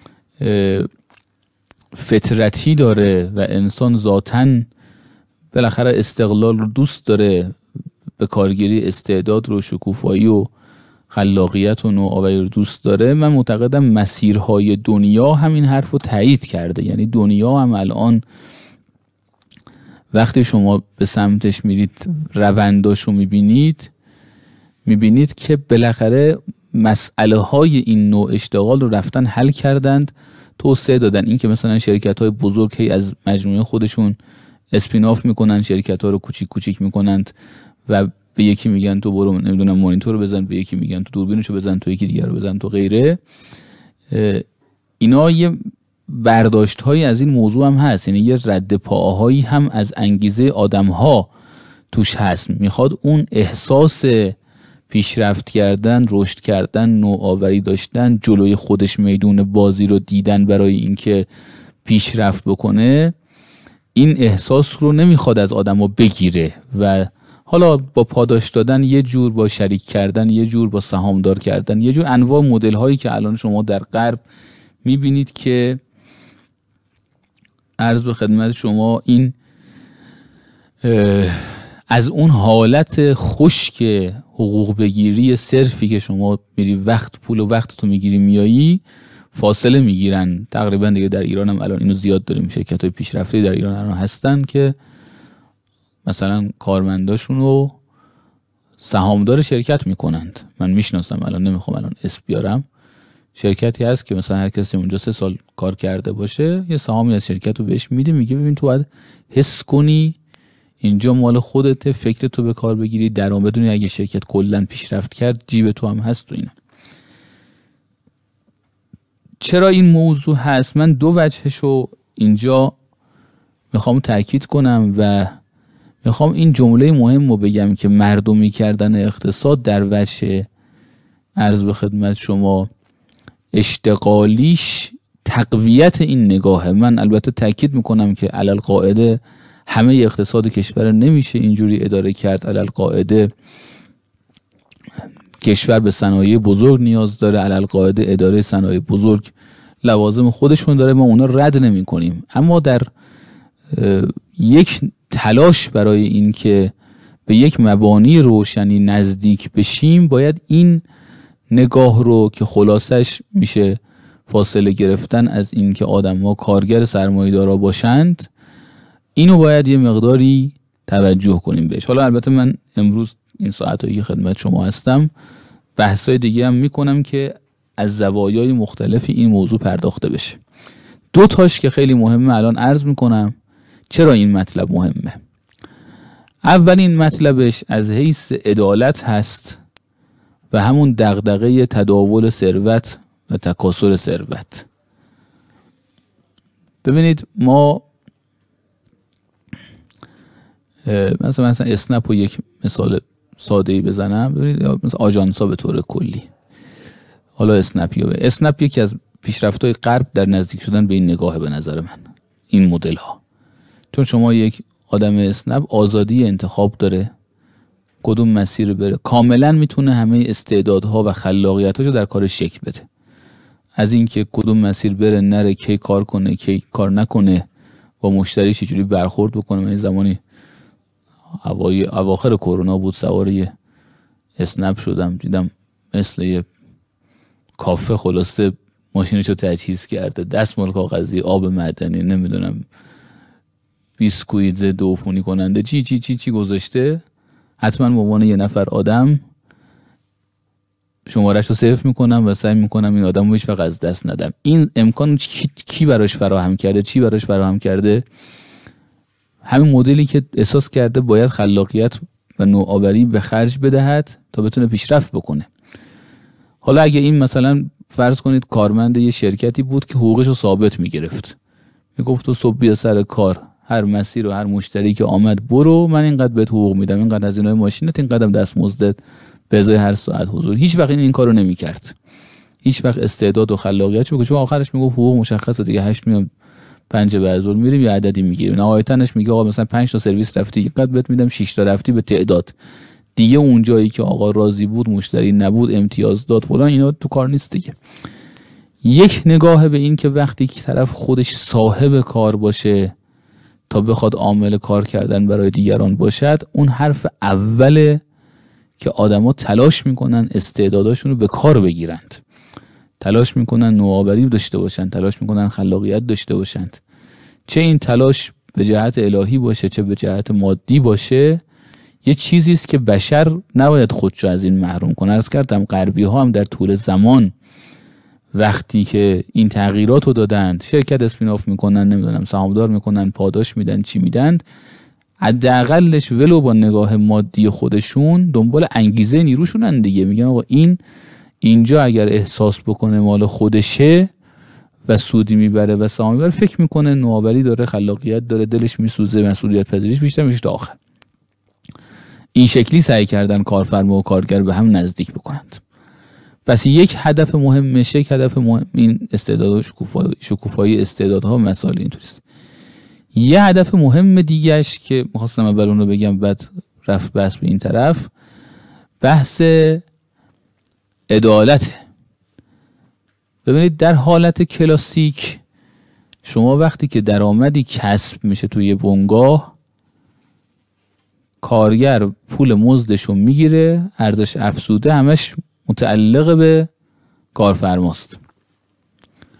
فطرتی داره و انسان ذاتاً بالاخره استقلال رو دوست داره، به کارگیری استعداد رو، شکوفایی و خلاقیت و نوآوری رو دوست داره، من معتقدم مسیرهای دنیا همین حرف رو تایید کرده. یعنی دنیا هم الان وقتی شما به سمتش میرید، رونداش رو میبینید، میبینید که بالاخره مسئله های این نوع اشتغال رو رفتن حل کردند، توسعه دادن. این که مثلا شرکت های بزرگ هی از مجموعه خودشون اسپیناف میکنن، شرکت ها رو کوچیک کوچیک میکنند و به یکی میگن تو برو نمیدونم مانیتور رو بزن، به یکی میگن تو دوربینشو بزن، تو یکی دیگر رو بزن، تو غیره. اینا یه برداشت هایی از این موضوع هم هست، یعنی یه رد پاهایی هم از انگیزه آدم ها توش هست. میخواد اون احساس پیشرفت کردن، رشد کردن، نوآوری داشتن، جلوی خودش میدون بازی رو دیدن برای اینکه پیشرفت بکنه، این احساس رو نمیخواد از آدم ها بگیره و حالا با پاداش دادن یه جور، با شریک کردن یه جور، با سهامدار کردن یه جور، انواع مدل هایی که الان شما در غرب میبینید که عرض به خدمت شما این از اون حالت خشک حقوق بگیری صرفی که شما میری وقت پول و وقت تو میگیری میایی، فاصله میگیرن. تقریبا دیگه در ایران هم الان اینو زیاد داریم، شرکت‌های پیشرفته در ایران الان هستن که مثلا کارمنداشون رو سهامدار شرکت میکنند. من میشناسم، الان نمیخوام الان اسم بیارم، شرکتی هست که مثلا هر کسی اونجا سه سال کار کرده باشه یه سهامی از شرکت رو بهش میده، میگه ببین تو باید حس کنی اینجا مال خودته، فکر تو به کار بگیری، درآمد بدونی اگه شرکت کلا پیشرفت کرد جیب تو هم هست. و اینا چرا این موضوع هست؟ من دو وجهشو اینجا میخوام تاکید کنم و میخوام این جمله مهم رو بگم که مردمی کردن اقتصاد در وجه عرض به خدمت شما اشتغالیش تقویت این نگاهه. من البته تاکید میکنم که علل قاعده همه اقتصاد کشور نمیشه اینجوری اداره کرد. علل قاعده کشور به صنایع بزرگ نیاز داره، علل قاعده اداره صنایع بزرگ لوازم خودشون داره، ما اونا رد نمی کنیم. اما در یک تلاش برای این که به یک مبانی روشنی نزدیک بشیم باید این نگاه رو که خلاصش میشه فاصله گرفتن از این که آدم ها کارگر سرمایه‌دارا باشند، اینو باید یه مقداری توجه کنیم بهش. حالا البته من امروز این ساعتایی که خدمت شما هستم بحثای دیگه هم میکنم که از زوایای مختلفی این موضوع پرداخته بشه. دو تاش که خیلی مهمه الان عرض میکنم. چرا این مطلب مهمه؟ اولین مطلبش از حیث عدالت هست و همون دغدغه تداول ثروت و تکاثر ثروت. ببینید ما مثلا مثلا اسنپ رو یک مثال ساده‌ای بزنم، ببینید مثلا آژانس‌ها به طور کلی، حالا اسنپ یا اسنپ یکی از پیشرفت‌های غرب در نزدیک شدن به این نگاه به نظر من، این مدل ها. چون شما یک آدم اسنپ آزادی انتخاب داره کدوم مسیر بره، کاملا میتونه همه استعدادها و خلاقیتاشو در کار شکل بده، از اینکه کدوم مسیر بره نره، کی کار کنه کی کار نکنه، با مشتری چجوری برخورد بکنه. من زمانی اوای اواخر کرونا بود سوار یه اسنپ شدم، دیدم مثل یه کافه خلاصه ماشینشو تجهیز کرده، دستمال کاغذی، آب معدنی، نمیدونم بیسکویت ضد عفونی کننده چی چی چی چی گذاشته. حتما به عنوان یه نفر آدم شماره‌اش رو سیو میکنم و سعی میکنم این آدمو هیچ وقت از دست ندم. این امکان کی, کی براش فراهم کرده؟ چی براش فراهم کرده؟ همین مدلی که احساس کرده باید خلاقیت و نوآوری به خرج بدهد تا بتونه پیشرفت بکنه. حالا اگه این مثلا فرض کنید کارمند یه شرکتی بود که حقوقش رو ثابت میگرفت، میگفت تو صبح بیا سر کار، هر مسیر و هر مشتری که آمد برو، من اینقدر بهت حقوق میدم، اینقدر هزینه ماشینت، اینقدر دستمزدت به ازای هر ساعت حضور. هیچ وقت این این کارو نمیکرد، هیچ وقت استعداد و خلاقیتش میگه، چون آخرش میگه حقوق مشخصه دیگه، هشت میام پنج بعد ظهر میریم یه عددی میگیریم، نهایتاش میگه آقا مثلا پنج تا سرویس رفتی اینقدر بهت میدم، شش تا رفتی به تعداد دیگه، اون جایی که آقا راضی بود مشتری نبود امتیاز داد فلان، اینا تو کار نیست دیگه. یک نگاه به این که وقتی که طرف خودش صاحب کار باشه تا بخواد عامل کار کردن برای دیگران باشد، اون حرف اوله که آدما تلاش میکنن استعداداشون رو به کار بگیرند، تلاش میکنن نوآوری داشته باشند، تلاش میکنن خلاقیت داشته باشند. چه این تلاش به جهت الهی باشه چه به جهت مادی باشه، یه چیزی است که بشر نباید خودشو از این محروم کنه. عرض کردم غربی ها هم در طول زمان وقتی که این تغییرات رو دادن، شرکت اسپیناف میکنن، نمیدونم سهامدار میکنن، پاداش میدن، چی میدن، حداقلش ولو با نگاه مادی خودشون دنبال انگیزه نیروشونن دیگه. میگن آقا این اینجا اگر احساس بکنه مال خودشه و سودی میبره و سهام میبره، فکر میکنه نوآوری داره، خلاقیت داره، دلش میسوزه، مسئولیت پذیریش بیشتر میشه تا آخر. این شکلی سعی کردن کارفرما و کارگر به هم نزدیک بکنند. پس یک هدف مهمش، یک هدف مهم این استعداد و شکوفایی شکوفایی استعدادها مسائل اینطوریست. یه هدف مهم دیگهش که می‌خواستم اول اون رو بگم بعد رفت بحث به این طرف، بحث عدالت. ببینید در حالت کلاسیک شما وقتی که درآمدی کسب میشه توی بنگاه، کارگر پول مزدشو میگیره، ارزش افزوده همش متعلق به کارفرماست.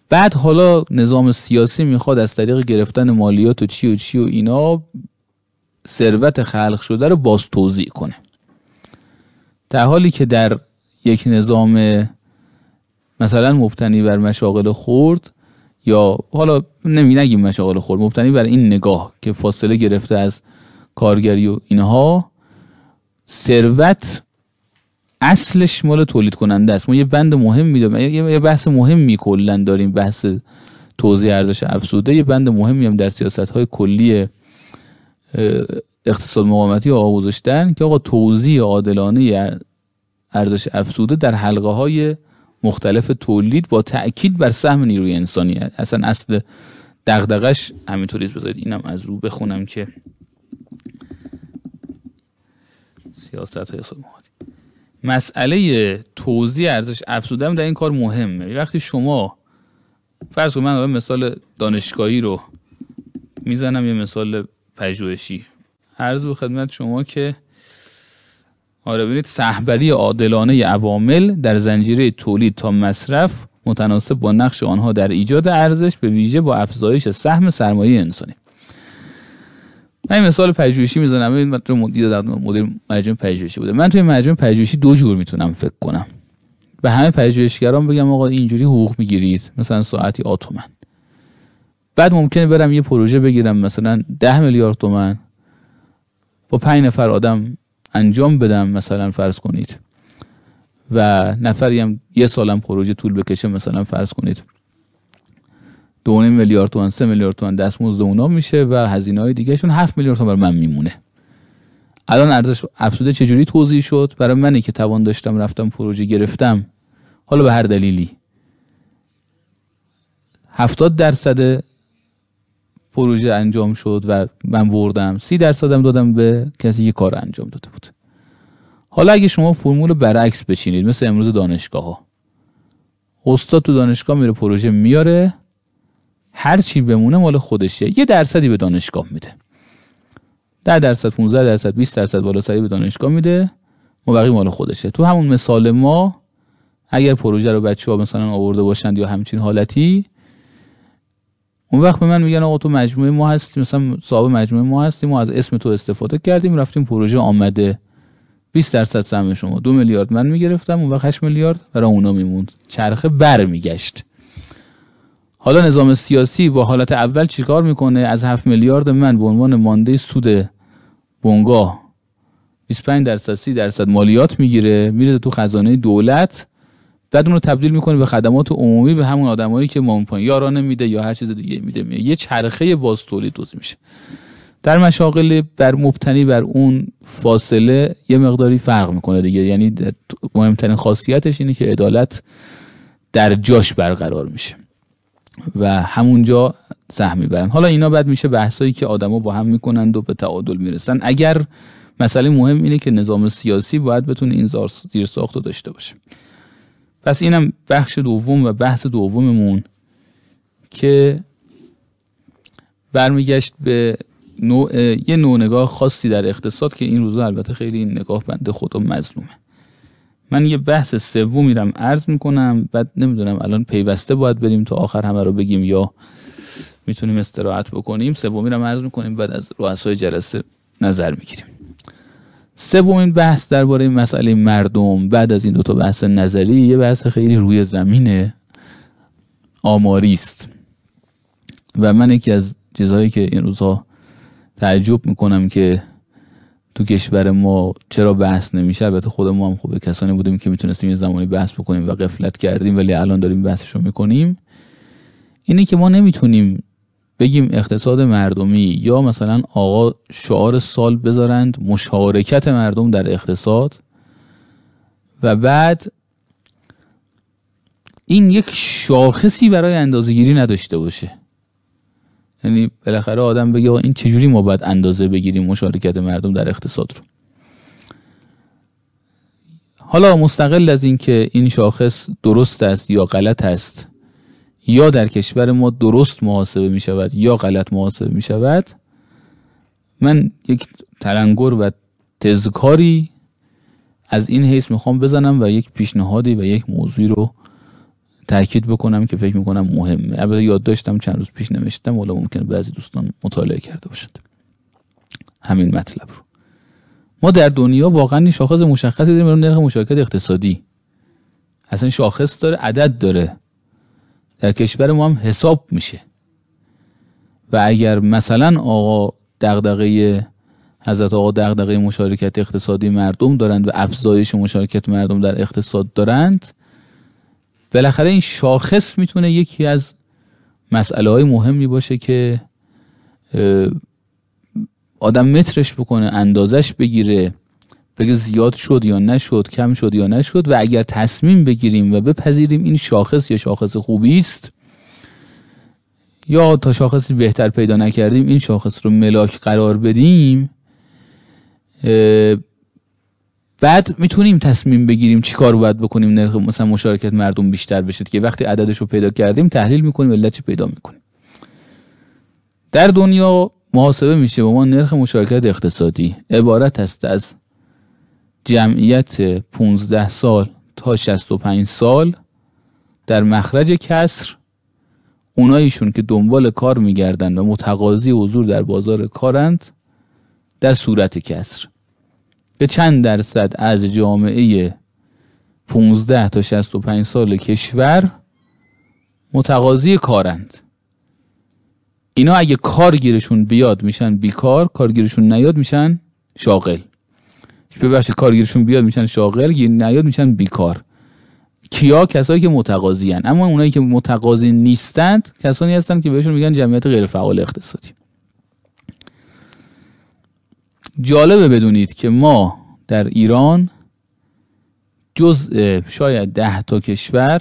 بعد حالا نظام سیاسی میخواد از طریق گرفتن مالیات و چی و چی و اینا ثروت خلق شده رو باز توزیع کنه، در حالی که در یک نظام مثلا مبتنی بر مشاغل خرد، یا حالا نمی نگیم مشاغل خرد، مبتنی بر این نگاه که فاصله گرفته از کارگری و اینها، ثروت اصلش مال تولید کننده است. ما یه بند مهم میدیم، یه بحث مهمی کلا داریم، بحث توزیع ارزش افزوده. یه بند مهمی هم در سیاست‌های کلی اقتصاد مقاومتی آقا گذاشتن که آقا توزیع عادلانه ارزش افزوده در حلقه‌های مختلف تولید با تأکید بر سهم نیروی انسانی. اصلا اصل دغدغش همینطوریه. بذارید اینم از رو بخونم که سیاست‌های اقتصاد مقاومتی، مسئله توزیع ارزش افزوده هم در این کار مهمه. وقتی شما فرض کنید، من مثال دانشگاهی رو میزنم، یه مثال پژوهشی عرض به خدمت شما که آره ببینید، سهم‌بری عادلانه عوامل در زنجیره تولید تا مصرف متناسب با نقش آنها در ایجاد ارزش، به ویژه با افزایش سهم سرمایه انسانی. من این مثال پژوهشی میزنم. من تو مدیر مدیر مجموعه پژوهشی بوده. من توی مجموعه پژوهشی دو جور میتونم فکر کنم. به همه پژوهشگران بگم آقا اینجوری حقوق میگیرید، مثلا ساعتی آ تومن. بعد ممکنه برم یه پروژه بگیرم مثلا ده میلیارد تومان، با پنج نفر آدم انجام بدم، مثلا فرض کنید، و نفری هم یه سالم پروژه طول بکشه، مثلا فرض کنید دو و نیم میلیارد تومان، سه میلیارد تومان دستمزد اونا میشه و هزینه‌های دیگه شون هفت میلیارد تومان برای من میمونه. الان ارزش افزوده چجوری توزیع شد؟ برای منی که توان داشتم رفتم پروژه گرفتم، حالا به هر دلیلی هفتاد درصد پروژه انجام شد و من بردم، سی درصدم دادم به کسی که کار انجام داده بود. حالا اگه شما فرمول برعکس بچینید، مثل امروز دانشگاه ها، استاد تو دانشگاه میره پروژه میاره، هر چی بمونه مال خودشه، یه درصدی به دانشگاه میده، ده درصد، پانزده درصد، بیست درصد بالا سری به دانشگاه میده، مابقی مال خودشه. تو همون مثال ما اگر پروژه رو بچه‌ها مثلا آورده باشند یا همچین حالتی، اون وقت به من میگن آقا تو مجموعه ما هستی، مثلا صاحب مجموعه ما هستیم، ما از اسم تو استفاده کردیم، رفتیم پروژه آمده، بیست درصد سهم شما، دو میلیارد من میگرفتم، اون وقت هشت میلیارد برای اونا میموند. چرخه بر میگشت. حالا نظام سیاسی با حالت اول چیکار میکنه؟ از هفت میلیارد من به عنوان مانده سود بنگاه بیست و پنج درصد، سی درصد مالیات میگیره، میره تو خزانه دولت، بعد اون رو تبدیل میکنه به خدمات عمومی به همون آدمایی که مامپان یارانه میده یا هر چیز دیگه میده. میده یه چرخه باز تولید توزیع میشه. در مشاغل بر مبتنی بر اون فاصله یه مقداری فرق میکنه دیگه. یعنی مهمترین خاصیتش اینه که عدالت در جاش برقرار میشه و همونجا سهم میبرن. حالا اینا بعد میشه بحثایی که آدما با هم میکنند و به تعادل میرسن. اگر مسئله مهم اینه که نظام سیاسی باید بتونه این زیرساخت رو داشته باشه. پس اینم بخش دوم و بحث دوممون که برمیگشت به نوع یه نوع نگاه خاصی در اقتصاد که این روزا البته خیلی این نگاه بنده خدا مظلومه. من یه بحث سوم میرم عرض میکنم، بعد نمیدونم الان پیوسته باید بریم تا آخر همه رو بگیم یا میتونیم استراحت بکنیم. سوم میرم عرض میکنیم، بعد از رؤسای جلسه نظر میگیریم. سومین بحث درباره مسئله مردم بعد از این دو تا بحث نظری، یه بحث خیلی روی زمینه، آماری است و من یکی از چیزهایی که این روزها تعجب میکنم که تو کشور ما چرا بحث نمیشه، البته خود ما هم خوبه کسانی بودیم که میتونستیم یه زمانی بحث بکنیم و غفلت کردیم ولی الان داریم بحثشو میکنیم، اینه که ما نمیتونیم بگیم اقتصاد مردمی یا مثلا آقا شعار سال بذارند مشارکت مردم در اقتصاد و بعد این یک شاخصی برای اندازه‌گیری نداشته باشه. یعنی بالاخره آدم بگه آقا این چجوری ما باید اندازه بگیریم مشارکت مردم در اقتصاد رو. حالا مستقل از این که این شاخص درست است یا غلط است یا در کشور ما درست محاسبه می شود یا غلط محاسبه می شود، من یک تلنگر و تذکاری از این حیث میخوام بزنم و یک پیشنهادی و یک موضوعی رو تاکید بکنم که فکر میکنم مهمه. البته یاد داشتم چند روز پیش نوشتم، ولی ممکنه بعضی دوستان مطالعه کرده باشند همین مطلب رو. ما در دنیا واقعا شاخص مشخصی داریم برای نرخ مشارکت اقتصادی. اصلا شاخص داره، عدد داره، در کشور ما هم حساب میشه. و اگر مثلا آقا دغدغه حضرت آقا دغدغه مشارکت اقتصادی مردم دارند و افزایش مشارکت مردم در اقتصاد دارند، بالاخره این شاخص میتونه یکی از مسئله های مهمی باشه که آدم مترش بکنه، اندازش بگیره، بگه زیاد شد یا نشد، کم شد یا نشد. و اگر تصمیم بگیریم و بپذیریم این شاخص یا شاخص خوبی است، یا تا شاخصی بهتر پیدا نکردیم این شاخص رو ملاک قرار بدیم، بعد میتونیم تصمیم بگیریم چی کار باید بکنیم نرخ مثلا مشارکت مردم بیشتر بشه، که وقتی عددش رو پیدا کردیم تحلیل میکنیم علتش پیدا میکنیم. در دنیا محاسبه میشه با ما نرخ مشارکت اقتصادی عبارت است از جمعیت پانزده سال تا شصت و پنج سال در مخرج کسر، اوناییشون که دنبال کار میگردن و متقاضی حضور در بازار کارند در صورت کسر، که چند درصد از جامعه پانزده تا شصت و پنج سال کشور متقاضی کارند. اینا اگه کارگیرشون بیاد میشن بیکار، کارگیرشون نیاد میشن شاغل. ببخشید کارگیرشون بیاد میشن شاغل، نیاد میشن بیکار. کیا؟ کسایی که متقاضی هستند. اما اونایی که متقاضی نیستند کسانی هستند که بهشون میگن جمعیت غیر فعال اقتصادی. جالبه بدونید که ما در ایران جزء شاید ده تا کشور،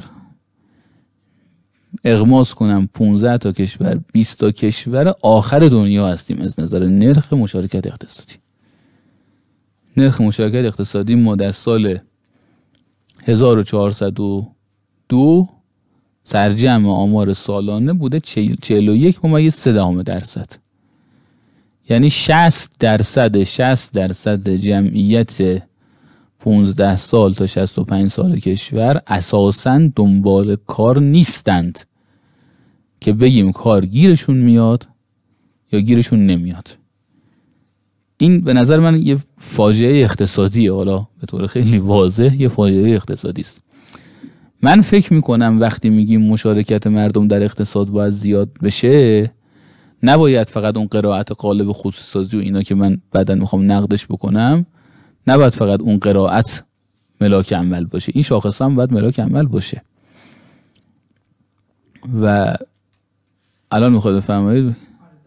اغماس کنم پانزده تا کشور، بیست تا کشور آخر دنیا هستیم از نظر نرخ مشارکت اقتصادی. نرخ مشارکت اقتصادی ما در سال هزار و چهارصد و دو سرجم آمار سالانه بوده چهل و یک ممیز سه دهم درصد. یعنی شصت درصد شصت درصد جمعیت پانزده سال تا شصت و پنج سال کشور اساساً دنبال کار نیستند که بگیم کار گیرشون میاد یا گیرشون نمیاد. این به نظر من یه فاجعه اقتصادیه، حالا به طور خیلی واضح یه فاجعه اقتصادی است. من فکر میکنم وقتی میگیم مشارکت مردم در اقتصاد باید زیاد بشه، نباید فقط اون قرائت قالب خصوصی سازی و اینا که من بعداً میخوام نقدش بکنم، نباید فقط اون قرائت ملاک عمل باشه، این شاخص هم باید ملاک عمل باشه. و الان میخواد بفرمایید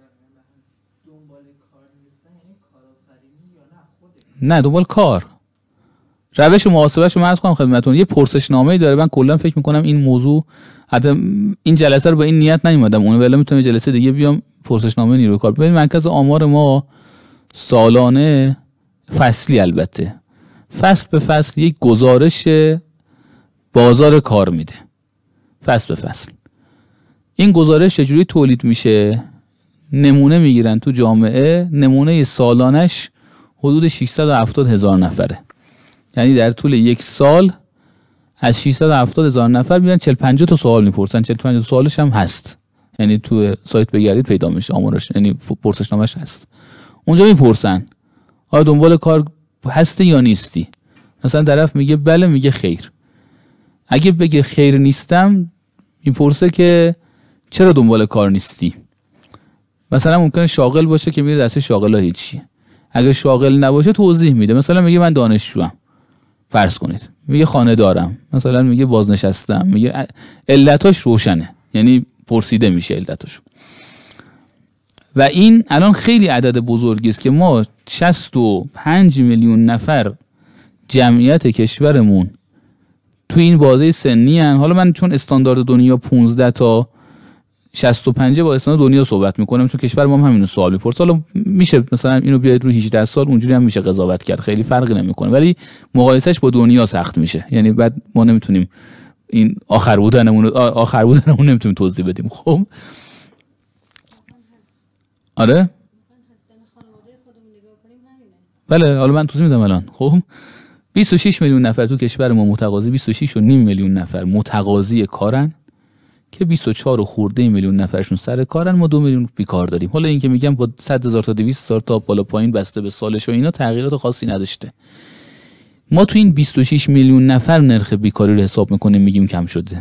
نه دنبال کار، روش محاسبهش رو من عرض کنم خدمتتون. یه پرسشنامه‌ای داره. من کلا فکر میکنم این موضوع، حتی این جلسه رو به این نیت نیومدم، اون ولی میتونم جلسه دیگه بیام پرسشنامه نیروی کار. ببین مرکز آمار ما سالانه، فصلی البته، فصل به فصل یک گزارش بازار کار میده، فصل به فصل. این گزارش چجوری تولید میشه؟ نمونه میگیرن تو جامعه، نمونه سالانش حدود ششصد و هفتاد هزار نفره. یعنی در طول یک سال از ششصد و هفتاد هزار نفر میرن چهل پنجاه تا سوال میپرسن. چهل پنجاه تا سوالش هم هست، یعنی تو سایت بگردید پیدا میشه آمارش، یعنی پرسشنامه‌اش هست. اونجا میپرسن آیا دنبال کار هستی یا نیستی. مثلا طرف میگه بله، میگه خیر. اگه بگه خیر نیستم، میپرسه که چرا دنبال کار نیستی. مثلا ممکنه شاغل باشه که میره دسته شاغلا هیچی. اگه شاغل نباشه توضیح میده. مثلا میگه من دانشجوام، فرض کنید، میگه خانه دارم، مثلا میگه بازنشستم، میگه علتاش روشنه، یعنی پرسیده میشه علتاش. و این الان خیلی عدد بزرگی است که ما شصت و پنج میلیون نفر جمعیت کشورمون تو این بازه سنی هن. حالا من چون استاندارد دنیا پانزده تا شصت و پنج با استاندارد دنیا صحبت میکنم، چون کشور ما هم همینو سوال میپرسه. حالا میشه مثلا اینو بیاید رو هجده سال، اونجوری هم میشه قضاوت کرد، خیلی فرقی نمیکنه، ولی مقایسهش با دنیا سخت میشه. یعنی بعد ما نمیتونیم این آخر بودنمون آخر بودنمون نمیتونیم توضیح بدیم. خب آره بله، حالا من توضیح میدم الان. خب بیست و شش میلیون نفر تو کشور ما متقاضی بیست و شش و نیم میلیون نفر متقاضی کارن که بیست و چهار و خورده میلیون نفرشون سر کارن، ما دو میلیون بیکار داریم. حالا این که میگم با صد هزار تا دویست هزار تا بالا پایین بسته به سالش و اینا تغییرات خاصی نداشته. ما تو این بیست و شش میلیون نفر نرخ بیکاری رو حساب میکنیم میگیم کم شده.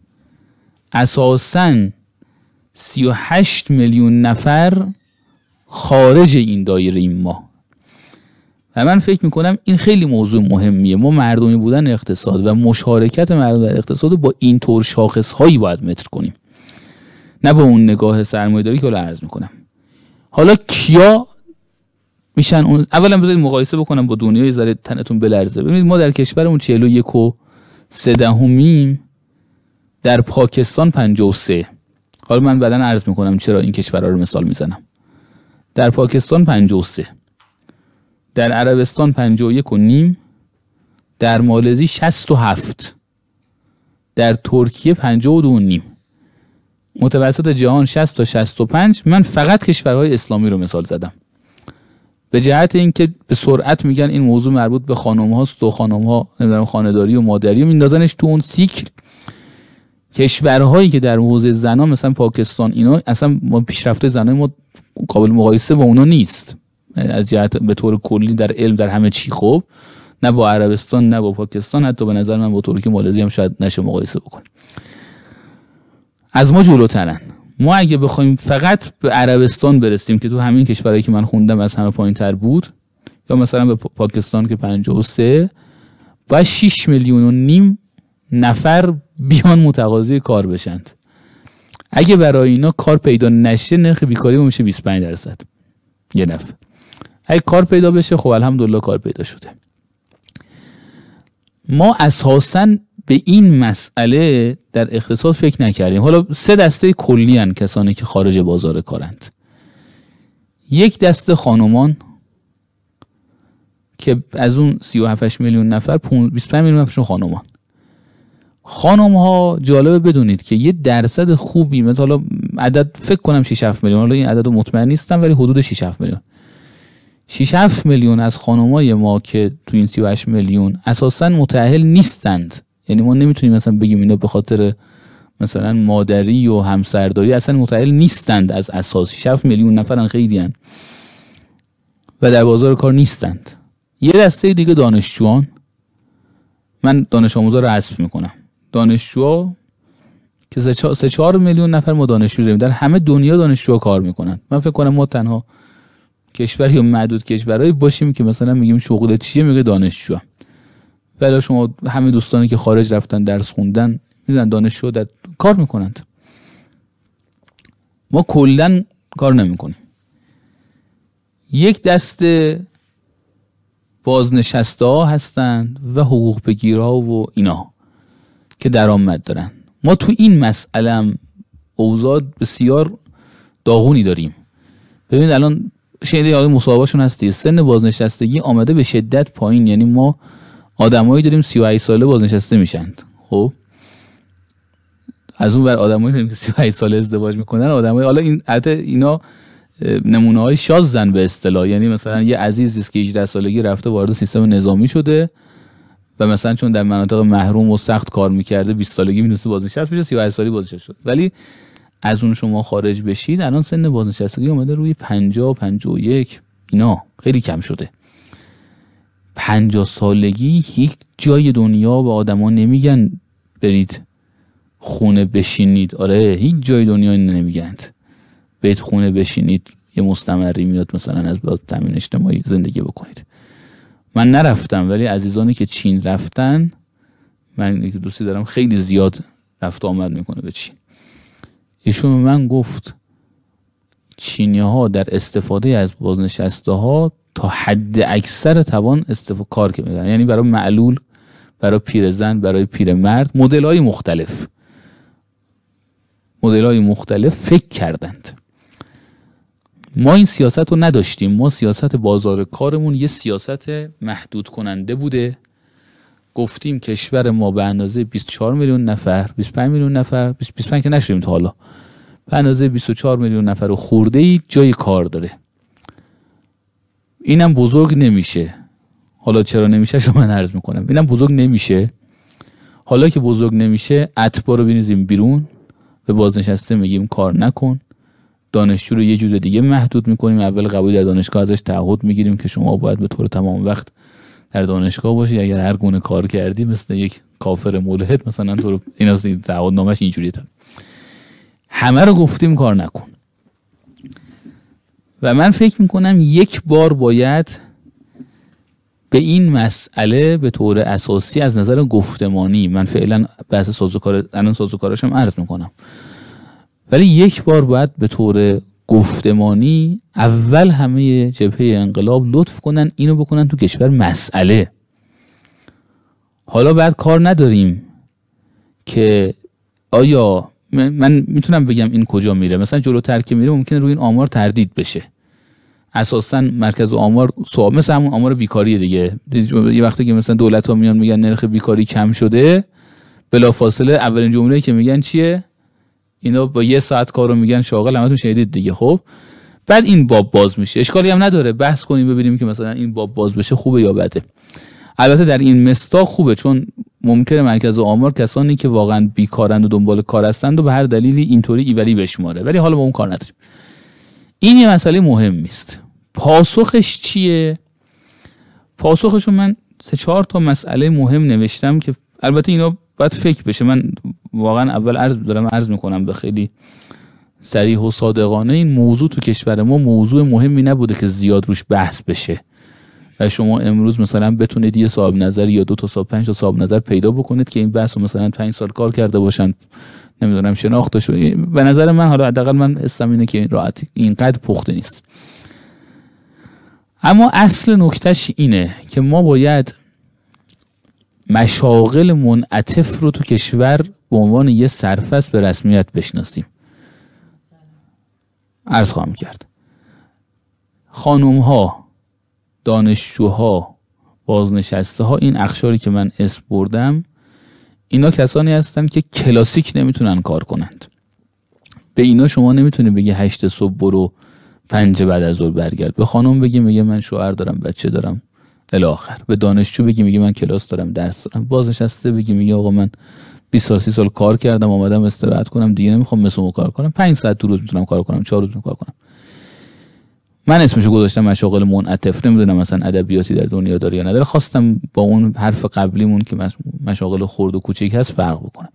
اساساً سی و هشت میلیون نفر خارج این دایره این ما. و من فکر میکنم این خیلی موضوع مهمیه. ما مردمی بودن اقتصاد و مشارکت مردم در اقتصاد با این طور شاخص هایی باید متر کنیم، نه با اون نگاه سرمایه‌داری که الان عرض میکنم. حالا کیا میشن اون؟ اولا بذارید مقایسه بکنم با دنیای ذره تنتون بلرزه. ببینید ما در کشورمون چهل و یک و سه دهمیم، در پاکستان پنجاه و سه. حالا من بعداً عرض میکنم چرا این کشورها رو مثال میزنم. در پاکستان پنجاه و سه، در عربستان پنجاه و یک و نیم، در مالزی شصت و هفت، در ترکیه پنجاه و دو و نیم، متوسط جهان شصت تا شصت و پنج. من فقط کشورهای اسلامی رو مثال زدم به جهت اینکه به سرعت میگن این موضوع مربوط به خانم هاست و خانم ها نمیدونم خانه‌داری و مادری و میندازنش تو اون سیکل. کشورهایی که در حوزه زنا مثلا پاکستان اینا اصلا ما پیشرفته زنای ما قابل مقایسه با اونا نیست از جهت به طور کلی در علم در همه چی. خب نه با عربستان نه با پاکستان، حتی به نظر من با ترکیه مالزی هم شاید نشه مقایسه بکنیم. از ما جلوترن. ما اگه بخوایم فقط به عربستان برسیم که تو همین کشورهایی که من خوندم از همه پایین‌تر بود، یا مثلا به پاکستان که پنجاه و سه، باید شش میلیون و نیم نفر بیان متقاضی کار بشند. اگه برای اینا کار پیدا نشه نرخ بیکاری میشه بیست و پنج درصد یه نفر. اگه کار پیدا بشه خب الحمدلله کار پیدا شده. ما اساساً به این مسئله در اقتصاد فکر نکردیم. حالا سه دسته کلی هن کسانی که خارج بازار کارند. یک دسته خانمان که از اون سی و هفت میلیون نفر بیست و پنج میلیون نفرشون خانمان. خانم ها جالبه بدونید که یه درصد خوبی، مثلا عدد فکر کنم شش هفت میلیون، حالا این عدد رو مطمئن نیستم ولی حدود شش هفت میلیون شش هفت میلیون از خانمای ما که تو این سی و هشت میلیون اساساً متأهل نیستند. یعنی ما نمیتونیم مثلا بگیم اینا به خاطر مثلا مادری و همسرداری اصلا متأهل نیستند از اساس. شش هفت میلیون نفرن، خیلی هن و در بازار کار نیستند. یه دسته دیگه دانشجوان، من دانش آموزا رو حذف میکنم، دانشجوها که سه چهار میلیون نفر ما دانشجو داریم. در همه دنیا دانشجوها کار میکنن. من فکر کنم ما تنها کشور یا معدود کشورهایی باشیم که مثلا میگیم شغل چیه، میگه دانشجو. ولی شما همه دوستانی که خارج رفتن درس خوندن میدونن دانشجو در کار میکنند. ما کلا کار نمیکنیم. یک دسته بازنشسته ها هستند و حقوق بگیرها و اینا که درآمد دارن. ما تو این مسئله هم اوضاع بسیار داغونی داریم. ببینید الان شده یاد مصاحبهشون هستی، سن بازنشستگی آمده به شدت پایین. یعنی ما آدمایی داریم سی و هشت ساله بازنشسته میشند. خب از اون ور آدمایی داریم که سی و هشت ساله ازدواج میکنن. آدمای حالا این البته اینا نمونه های شاذن به اصطلاح. یعنی مثلا یه عزیزی است که هجده سالگی رفته وارد سیستم نظامی شده و مثلا چون در مناطق محروم و سخت کار میکرده بیست سالگی میتونه بازنشسته بشه، سی و هشت سالی بازنشسته شد. ولی از اون شما خارج بشید الان سن بازنشستگی اومده روی پنجاه پنجاه و یک. اینا خیلی کم شده. پنجاه سالگی هیچ جای دنیا به آدما نمیگن برید خونه بشینید. آره هیچ جای دنیا نمیگن برید خونه بشینید یه مستمری میاد مثلا از باب تامین اجتماعی زندگی بکنید. من نرفتم ولی عزیزانی که چین رفتن، من یک دوستی دارم خیلی زیاد رفت آمد میکنه به چین، ایشون من گفت چینی ها در استفاده از بازنشسته ها تا حد اکثر توان استفاده کار که میدن. یعنی برای معلول، برای پیرزن، برای پیرمرد، مدل های مختلف مدل های مختلف فکر کردند. ما این سیاست رو نداشتیم. ما سیاست بازار کارمون یه سیاست محدود کننده بوده. گفتیم کشور ما به اندازه بیست و چهار میلیون نفر، بیست و پنج میلیون نفر، بیست و پنج که نشدیم تا حالا، به اندازه بیست و چهار میلیون نفر و خورده ای جای کار داره. اینم بزرگ نمیشه. حالا چرا نمیشه شما من عرض میکنم. اینم بزرگ نمیشه. حالا که بزرگ نمیشه اتباع رو بریزیم بیرون، به بازنشسته میگیم کار نکن، دانشجو رو یه جور دیگه محدود میکنیم، اول قبول در دانشگاه ازش تعهد میگیریم که شما باید به طور تمام وقت در دانشگاه باشی، اگر هر گونه کار کردی مثل یک کافر ملحد مثلا تو رو اینا تعهدنامه‌اش اینجوریه. همه رو گفتیم کار نکن. و من فکر میکنم یک بار باید به این مسئله به طور اساسی از نظر گفتمانی، من فعلا بحث سازوکار الان سازوکارش هم عرض میکنم، ولی یک بار باید به طور گفتمانی اول همه جبهه انقلاب لطف کنن اینو بکنن تو کشور مسئله. حالا بعد کار نداریم که آیا من میتونم بگم این کجا میره، مثلا جلوتر که میره ممکنه روی این آمار تردید بشه. اساسا مرکز آمار سوال مثل همون آمار بیکاری دیگه، یه وقتی که مثلا دولت ها میان میگن نرخ بیکاری کم شده، بلافاصله اولین جمله‌ای که میگن چیه؟ اینا با یه ساعت کارو میگن شاغل، همتون شنیدید دیگه. خب بعد این باب باز میشه، اشکالی هم نداره بحث کنیم ببینیم که مثلا این باب باز بشه خوبه یا بده. البته در این مستاق خوبه، چون ممکنه مرکز آمار کسانی که واقعا بیکارند و دنبال کار هستند و به هر دلیلی اینطوری ایوری بشماره، ولی حالا با اون کار نداریم. این یه مسئله مهمی است. پاسخش چیه؟ پاسخشو من سه چهار تا مسئله مهم نوشتم که البته اینا باید فکر بشه. من واقعا اول عرض دارم عرض میکنم به خیلی صریح و صادقانه، این موضوع تو کشور ما موضوع مهمی نبوده که زیاد روش بحث بشه و شما امروز مثلا بتونید یه صاحب نظر یا دو تا صاحب پنج تا صاحب نظر پیدا بکنید که این بحثو مثلا پنج سال کار کرده باشن، نمیدونم شناخته شده. به نظر من حالا حداقل من حسم اینه که این راحتی اینقدر پخته نیست. اما اصل نکتهش اینه که ما باید مشاغل منعطف رو تو کشور به عنوان یه سرفصل به رسمیت بشناسیم. عرض خواهم کرد خانم ها، دانشجوها، بازنشسته ها، این اقشاری که من اسم بردم اینا کسانی هستن که کلاسیک نمیتونن کار کنند. به اینا شما نمیتونی بگی هشت صبح برو پنج بعد از ظهر برگرد. به خانم بگی میگه من شوهر دارم بچه دارم الی آخر. به دانشجو بگی میگه من کلاس دارم درس دارم. بازنشسته بگی میگه آقا من بیست سال سی سال کار کردم اومدم استراحت کنم دیگه نمیخوام مثل اون کار کنم، پنج ساعت تو روز میتونم کار کنم، چهار روز میتونم کار کنم. من اسمشو گذاشتم مشاغل منعطف، نمیدونم مثلا ادبیاتی در دنیا داره یا نداره، خواستم با اون حرف قبلیمون که مشاغل خرد و کوچیک هست فرق بکنم.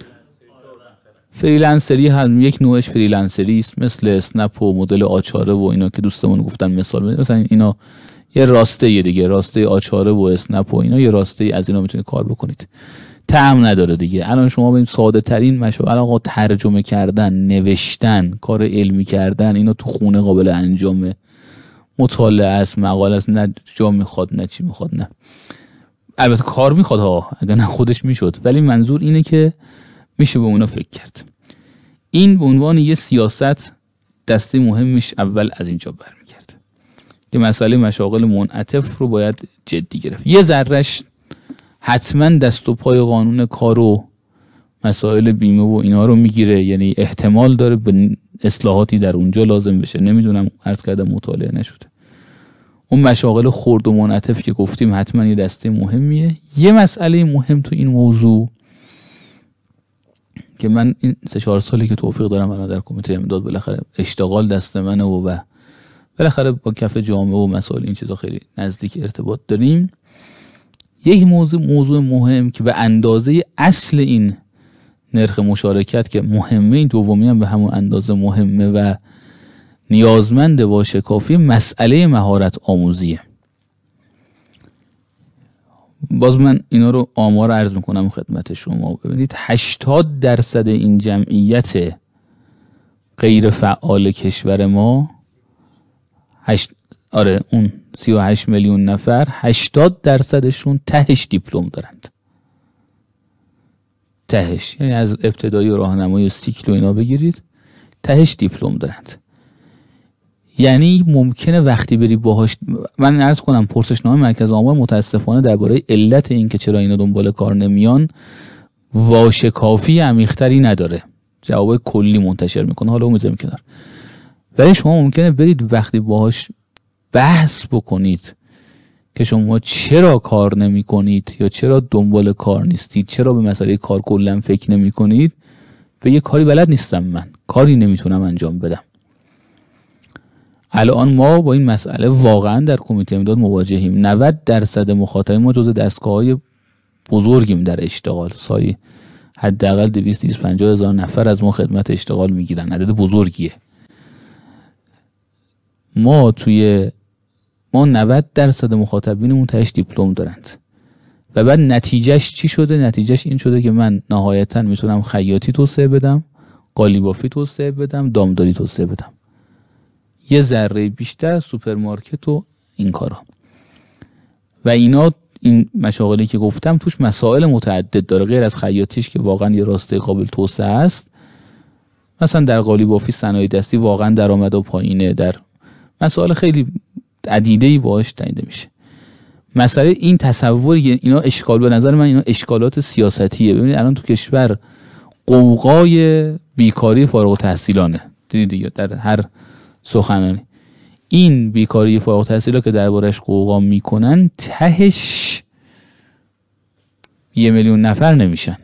فریلنسری هم یک نوعش فریلنسری است، مثل اسنپ و مدل آچاره و اینا که دوستمون گفتن مثال، مثلا اینا یه راسته یه دیگه، راسته آچاره و اسنپ و اینا یه راسته از اینا میتونید کار بکنید. طعم نداره دیگه. الان شما ببین ساده ترین مشاغل، آقا ترجمه کردن، نوشتن، کار علمی کردن، اینا تو خونه قابل انجامه. مطالعه است، مقاله است، نه جا میخواد نه چی میخواد، نه البته کار میخواد ها، اگر نه خودش میشد، ولی منظور اینه که میشه به اونا فکر کرد. این به عنوان یه سیاست دسته مهمش اول از اینجا برمیگرده که مسئله مشاغل منعطف رو باید جدی گرفت. یه ذرهش حتما دست و پای قانون کار و مسائل بیمه و اینا رو میگیره، یعنی احتمال داره به اصلاحاتی در اونجا لازم بشه. نمیدونم، عرض کردم مطالعه نشده. اون مشاغل خرد و منعطف که گفتیم حتما یه دسته مهمیه. یه مسئله مهم تو این موضوع که من این سه چهار سالی که توفیق دارم الان در کمیته امداد بالاخره اشتغال دست منه و بالاخره با کف جامعه و مسائل این چیزا خیلی نزدیک ارتباط داریم. یک موضوع موضوع مهم که به اندازه اصل این نرخ مشارکت که مهمه، این دومی هم به همون اندازه مهمه و نیازمند باشه کافی، مسئله مهارت آموزیه. باز من اینا رو آمار عرض میکنم خدمت شما. ببینید هشتاد درصد این جمعیت غیر فعال کشور ما، هشت آره اون سی و هشت میلیون نفر، هشتاد درصدشون تهش دیپلم دارند. تهش یعنی از ابتدایی و راهنمایی و سیکل و اینا بگیرید تهش دیپلم دارند. یعنی ممکنه وقتی بری باهاش، من عرض کنم پرسشنامه مرکز آمار متاسفانه درباره علت این که چرا اینا دنبال کار نمیان واژه کافی عمیق‌تری نداره، جواب کلی منتشر میکنه، حالا میذارم کنار. ولی شما ممکنه برید وقتی باهاش بحث بکنید که شما چرا کار نمی کنید یا چرا دنبال کار نیستید، چرا به مسئله کار کلا فکر نمی کنید، به یه کاری بلد نیستم، من کاری نمیتونم انجام بدم. الان ما با این مسئله واقعا در کمیته امداد مواجهیم. نود درصد مخاطب ما جزو دستگاه‌های بزرگیم در اشتغال. سالی حداقل دویست تا دویست و پنجاه هزار نفر از ما خدمت اشتغال میگیرن. عدد بزرگیه. ما توی ما نود درصد مخاطبینمون تاش دیپلم دارند. و بعد نتیجهش چی شده؟ نتیجهش این شده که من نهایتا میتونم خیاطی توسعه بدم، قالیبافی توسعه بدم، دامداری توسعه بدم. یه ذره بیشتر سوپرمارکت و این کارا. و اینا، این مشاغلی که گفتم توش مسائل متعدد داره، غیر از خیاطیش که واقعا یه راسته قابل توسعه است. مثلا در قالیبافی صنایع دستی واقعا درآمد و پایینه، در مسائل خیلی عدیده‌ای باهاش تعیین میشه. مسئله این تصوری، اینا اشکال، به نظر من اینا اشکالات سیاستیه. ببینید الان تو کشور قوقای بیکاری فارغ التحصیلانه، دیدید دیگه در هر سخنرانی این بیکاری فارغ التحصیلا که دربارش قوقا میکنن تهش یه میلیون نفر نمیشن.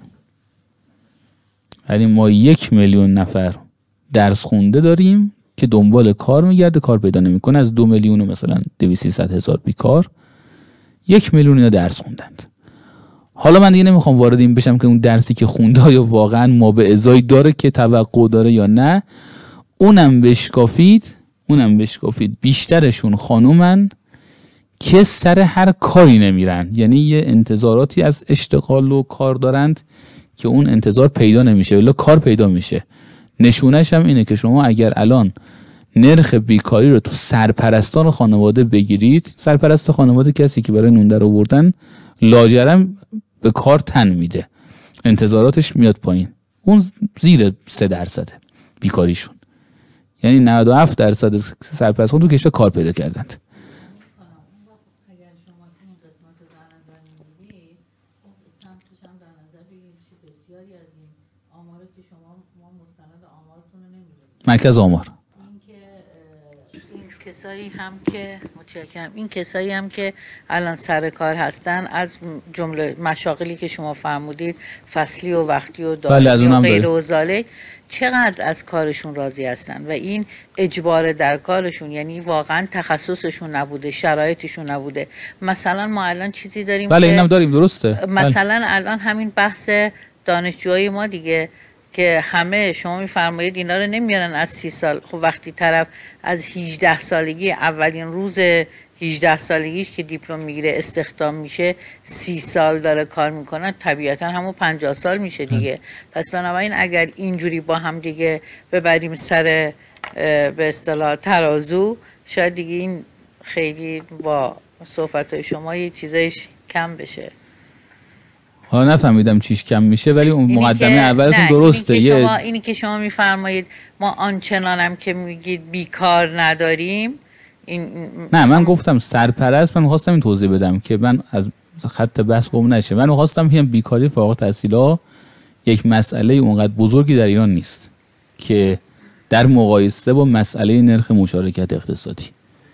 یعنی ما یک میلیون نفر درس خونده داریم که دنبال کار میگرده، کار پیدا نمیکنه. از دو میلیون و مثلا دویست سیصد هزار بیکار، یک میلیون اینا درس خوندند. حالا من دیگه نمیخوام وارد این بشم که اون درسی که خونده یا واقعا ما به ازای داره که توقع داره یا نه. اونم بشکافید اونم بشکافید بیشترشون خانومن که سر هر کاری نمیرن. یعنی یه انتظاراتی از اشتغال و کار دارند که اون انتظار پیدا نمیشه، ولی کار پیدا میشه. نشونش هم اینه که شما اگر الان نرخ بیکاری رو تو سرپرستان خانواده بگیرید، سرپرست خانواده کسی که برای نون در آوردن لاجرم به کار تن میده، انتظاراتش میاد پایین، اون زیر سه درصده بیکاریشون. یعنی نود و هفت درصد سرپرستان تو کشور کار پیدا کردند. مرکز آمار این کسایی هم که متشکرم این کسایی هم که الان سر کار هستن، از جمله مشاغلی که شما فرمودید، فصلی و وقتی و دائمی و غیر و ذالک، چقدر از کارشون راضی هستن و این اجبار در کارشون، یعنی واقعا تخصصشون نبوده، شرایطشون نبوده. مثلا ما الان چیزی داریم، بله اینم داریم، درسته. مثلا بله. الان همین بحث دانشجوهای ما دیگه که همه شما میفرمایید اینا رو نمیارن از سی سال. خب وقتی طرف از هجده سالگی، اولین روز هجده سالگیش که دیپلم میگیره استخدام میشه، سی سال داره کار میکنه، طبیعتا همون پنجاه سال میشه دیگه. پس بنابراین اگر اینجوری با هم دیگه ببریم سر به اصطلاح ترازو، شاید دیگه این خیلی با صحبت‌های شما یه چیزایش کم بشه. حالا نفهمیدم چیش کم میشه، ولی اون مقدمه اولتون درسته. اینی که شما اینی که شما میفرمایید ما آنچنانم که میگید بیکار نداریم، این نه من گفتم سرپرست، من خواستم این توضیح بدم که من از خط بحث گم نشه. من خواستم بگم بیکاری فارغ التحصیلا یک مسئله اونقدر بزرگی در ایران نیست که در مقایسه با مسئله نرخ مشارکت اقتصادی.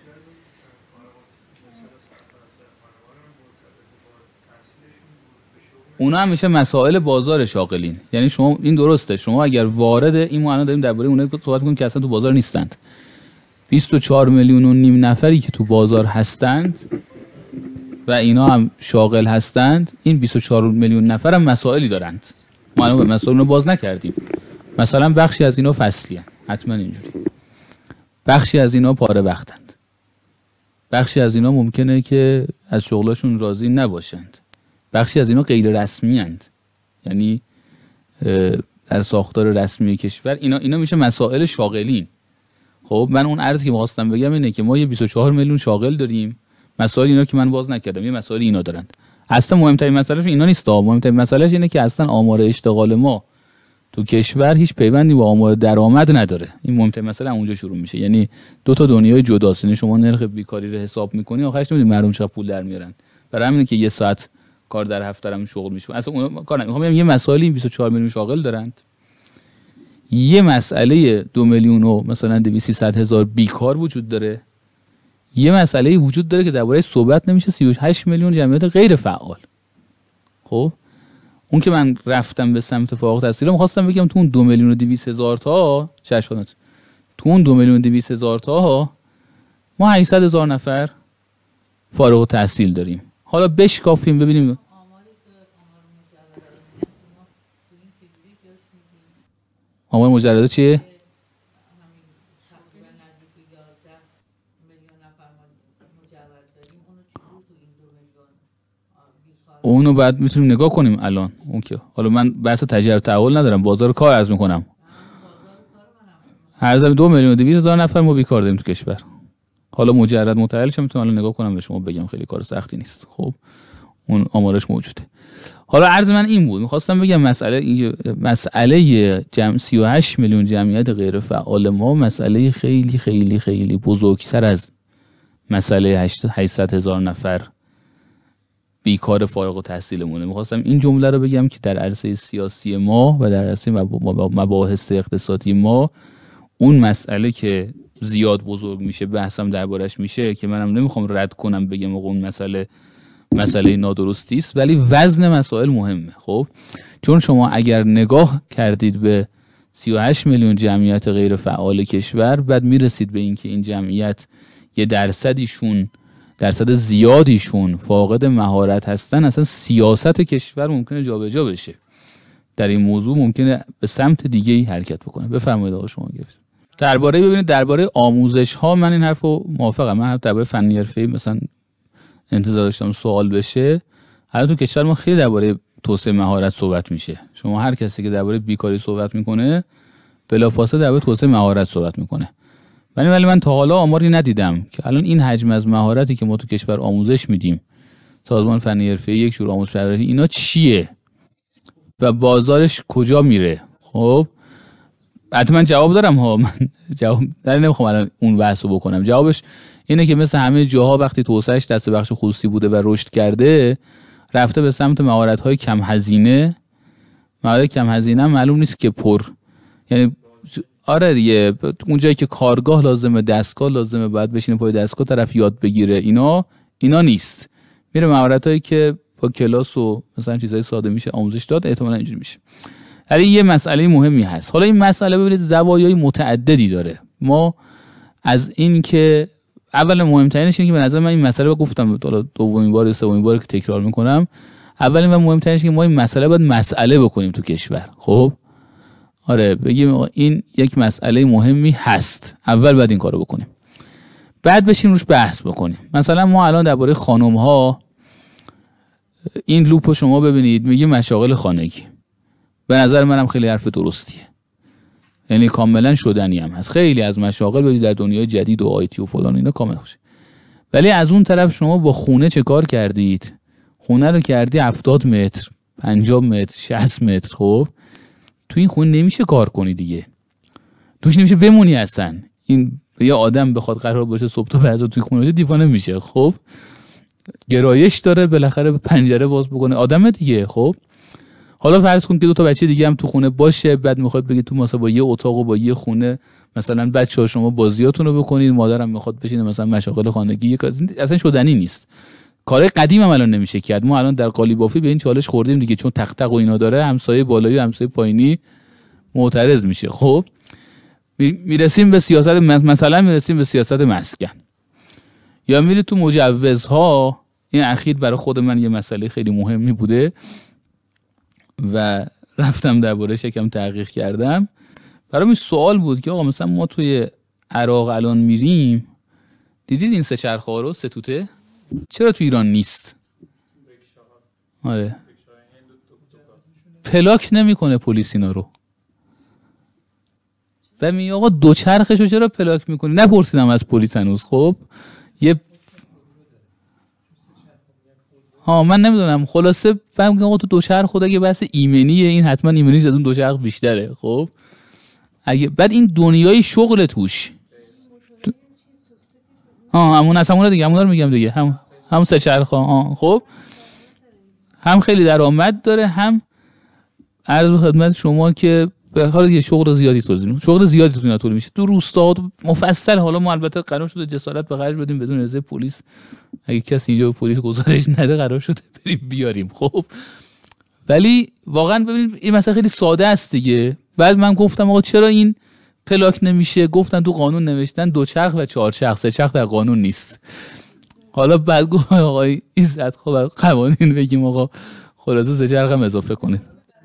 اونا هم میشه مسائل بازار شاغلین. یعنی شما این درسته، شما اگر وارد این ما الان داریم درباره اونایی صحبت می‌کنیم که اصلا تو بازار نیستند. بیست و چهار میلیون و نیم نفری که تو بازار هستند و اینا هم شاغل هستند، این بیست و چهار میلیون نفر هم مسائلی دارند. ما الان به مسائل رو باز نکردیم. مثلا بخشی از اینا فصلی هستند، حتما اینجوری. بخشی از اینا پاره وقتند. بخشی از اینا ممکنه که از شغلشون راضی نباشند. بخشی از اینا غیر رسمی اند، یعنی در ساختار رسمی کشور. اینا اینا میشه مسائل شاغلین. خب من اون عرضی که می‌خواستم بگم اینه که ما یه بیست و چهار میلیون شاغل داریم. مسائل اینا که من باز نکردم، یه مسائل اینا دارند. اصلا مهمترین مسئلهش اینا نیست. مهمترین مسئلهش اینه که اصلا آمار اشتغال ما تو کشور هیچ پیوندی با آمار درآمد نداره. این مهمترین مسئله اونجا شروع میشه. یعنی دو تا دنیای جداست. یعنی شما نرخ بیکاری رو حساب می‌کنی، آخرش نمی‌دونی مردم چقدر پول در میارن. برای همینه که یه ساعت کار در هفته هم شغل میشه. اصلا اون کار نمیخوام. یه مسائلی بیست و چهار میلیون شاغل دارند، یه مسئله دو میلیون و مثلا دویست سیصد هزار بیکار وجود داره، یه مسئله وجود داره که درباره‌اش صحبت نمیشه، سی و هشت میلیون جمعیت غیر فعال. خب اون که من رفتم به سمت فارغ التحصیلا می‌خواستم بگم تو اون دو میلیون و دویست هزار تا چشمات تو اون دو میلیون و دویست هزار تا ما هشتصد هزار نفر فارغ التحصیل داریم. حالا بشکافیم ببینیم آمار مجردات چیه؟ اونو بعد میتونیم نگاه کنیم الان. اون که حالا من بحث تجربه تحول ندارم، بازار کار عرض میکنم. هر زمین دو میلیون و دویست هزار نفر ما بیکار داریم تو کشور. حالا مجرد متعلش میتونم الان نگاه کنم به شما بگم، خیلی کار سختی نیست. خب اون آمارش موجوده. حالا عرض من این بود، میخواستم بگم مسئله این مسئله جمع سی و هشت میلیون جمعیت غیر فعال ما مسئله خیلی خیلی خیلی بزرگتر از مسئله هشتصد هزار نفر بیکار فارغ التحصیلمونه. میخواستم این جمله رو بگم که در عرصه سیاسی ما و در عرصه مباحث اقتصادی ما اون مسئله که زیاد بزرگ میشه بحثم دربارش میشه که منم نمیخوام رد کنم بگم اون مسئله مسئله نادرستی است، ولی وزن مسائل مهمه. خب چون شما اگر نگاه کردید به سی و هشت میلیون جمعیت غیر فعال کشور، بعد میرسید به اینکه این جمعیت یه درصدیشون درصد زیادیشون فاقد مهارت هستن، اصلا سیاست کشور ممکنه جابجا بشه. در این موضوع ممکنه به سمت دیگه‌ای حرکت بکنه. بفرمایید آقا شما گفت. درباره ببینید درباره آموزش ها من این حرفو موافقم. من درباره فنی حرفه‌ای مثلا انتظار داشتم سوال بشه. الان تو کشور ما خیلی درباره توسعه مهارت صحبت میشه. شما هر کسی که درباره بیکاری صحبت میکنه بلافاصله درباره توسعه مهارت صحبت میکنه. ولی ولی من تا حالا آماری ندیدم که الان این حجم از مهارتی که ما تو کشور آموزش میدیم، سازمان فنی حرفه‌ای، یک جور آموزش پرورشی، اینا چیه و بازارش کجا میره؟ خب حتما من جواب دارم ها، من جواب در نمیخوام الان اون بحثو بکنم. جوابش اینه که مثل همه جاها وقتی توسعهش دست بخش خصوصی بوده و رشد کرده، رفته به سمت مهارت‌های کم هزینه. مهارت کم هزینه معلوم نیست که پر، یعنی آره دیگه اون جایی که کارگاه لازمه، دستگاه لازمه، باید بشینه پای دستگاه طرف یاد بگیره، اینا اینا نیست. میره مهارتایی که با کلاس و مثلا چیزای ساده میشه آموزش داد، احتمالاً اینجوری میشه. ولی یه مسئله مهمی هست. حالا این مسئله ببینید زوایای متعددی داره. ما از این که اول مهمترینش اینه که به نظر من این مسئله رو گفتم حالا دومین بار یا سومین بار که تکرار میکنم، اولین و مهمترینش اینه که ما این مسئله باید مسئله بکنیم تو کشور. خب آره بگیم این یک مسئله مهمی هست، اول باید این کارو بکنیم، بعد بشیم روش بحث بکنیم. مثلا ما الان درباره خانم ها این لوپو شما ببینید، میگه مشاغل خانگی. به نظر منم خیلی حرف درستیه، یعنی کاملا شدنی هم هست. خیلی از مشاغل ببینید در دنیای جدید و آیتی و فلان اینا کامل خوشه. ولی از اون طرف شما با خونه چه کار کردید؟ خونه رو کردی هفتاد متر، پنجاه متر، شصت متر. خب تو این خونه نمیشه کار کنی دیگه، توش نمیشه بمونی اصلا. این یه آدم بخواد قرار باشه صبح تا بعد توی خونه باشه دیوانه میشه. خب گرایش داره بالاخره پنجره باز بکنه آدم دیگه. خب حالا فرض کن که دو تا بچه دیگه هم تو خونه باشه، بعد میخواد بگه تو مثلا با یه اتاق و با یه خونه مثلا بچه‌ها شما بازیاتون رو بکنید، مادرم میخواد بشینه مثلا مشاغل خانگی، اصلا شدنی نیست. کار قدیم هم الان نمیشه کرد. ما الان در قالیبافی به این چالش خوردیم دیگه، چون تق تق و اینا داره، همسایه بالایی و همسایه پایینی معترض میشه. خب میرسیم به سیاست، مثلا میرسیم به سیاست مسکن، یا میری تو مجوزها. این اخیر برای خود من یه مسئله خیلی مهمی بوده و رفتم درباره‌اش یکم تحقیق کردم. برام سوال بود که آقا مثلا ما توی عراق الان میریم، دیدید این سه چرخه رو، سه توته، چرا تو ایران نیست؟ آره پلاک نمیکنه پلیس اینا رو. و می آقا دو چرخشو چرا پلاک میکنی؟ نپرسیدم از پلیس هنوز. خب یه ها من نمیدونم، خلاصه فهم که آقا تو دوچرخ خود اگه بحث ایمنیه، این حتما ایمنی از اون دوچرخ بیشتره. خب اگه بعد این دنیای شغل توش تو... ها همون از همون دیگه، همون رو میگم دیگه، هم همون سه چرخ ها. خب هم خیلی درآمد داره، هم عرض خدمت شما که به حال یه شغل زیادی توضیح میدم، شغل زیادی تو طول میشه تو روستا مفصل. حالا ما البته قرار شده جسارت به خرج بدیم بدون رضای پلیس، اگه کسی اینجا به پلیس گزارش نده قرار شده بریم بیاریم. خب ولی واقعا ببینید این مسئله خیلی ساده است دیگه. بعد من گفتم آقا چرا این پلاک نمیشه؟ گفتن تو قانون نوشتن دو چرخ و چهار چرخ، سه چرخ در قانون نیست. حالا بعد گفت آقای عزت خب قوانین بگیم آقا خلاصه سه چرخ هم اضافه کنید.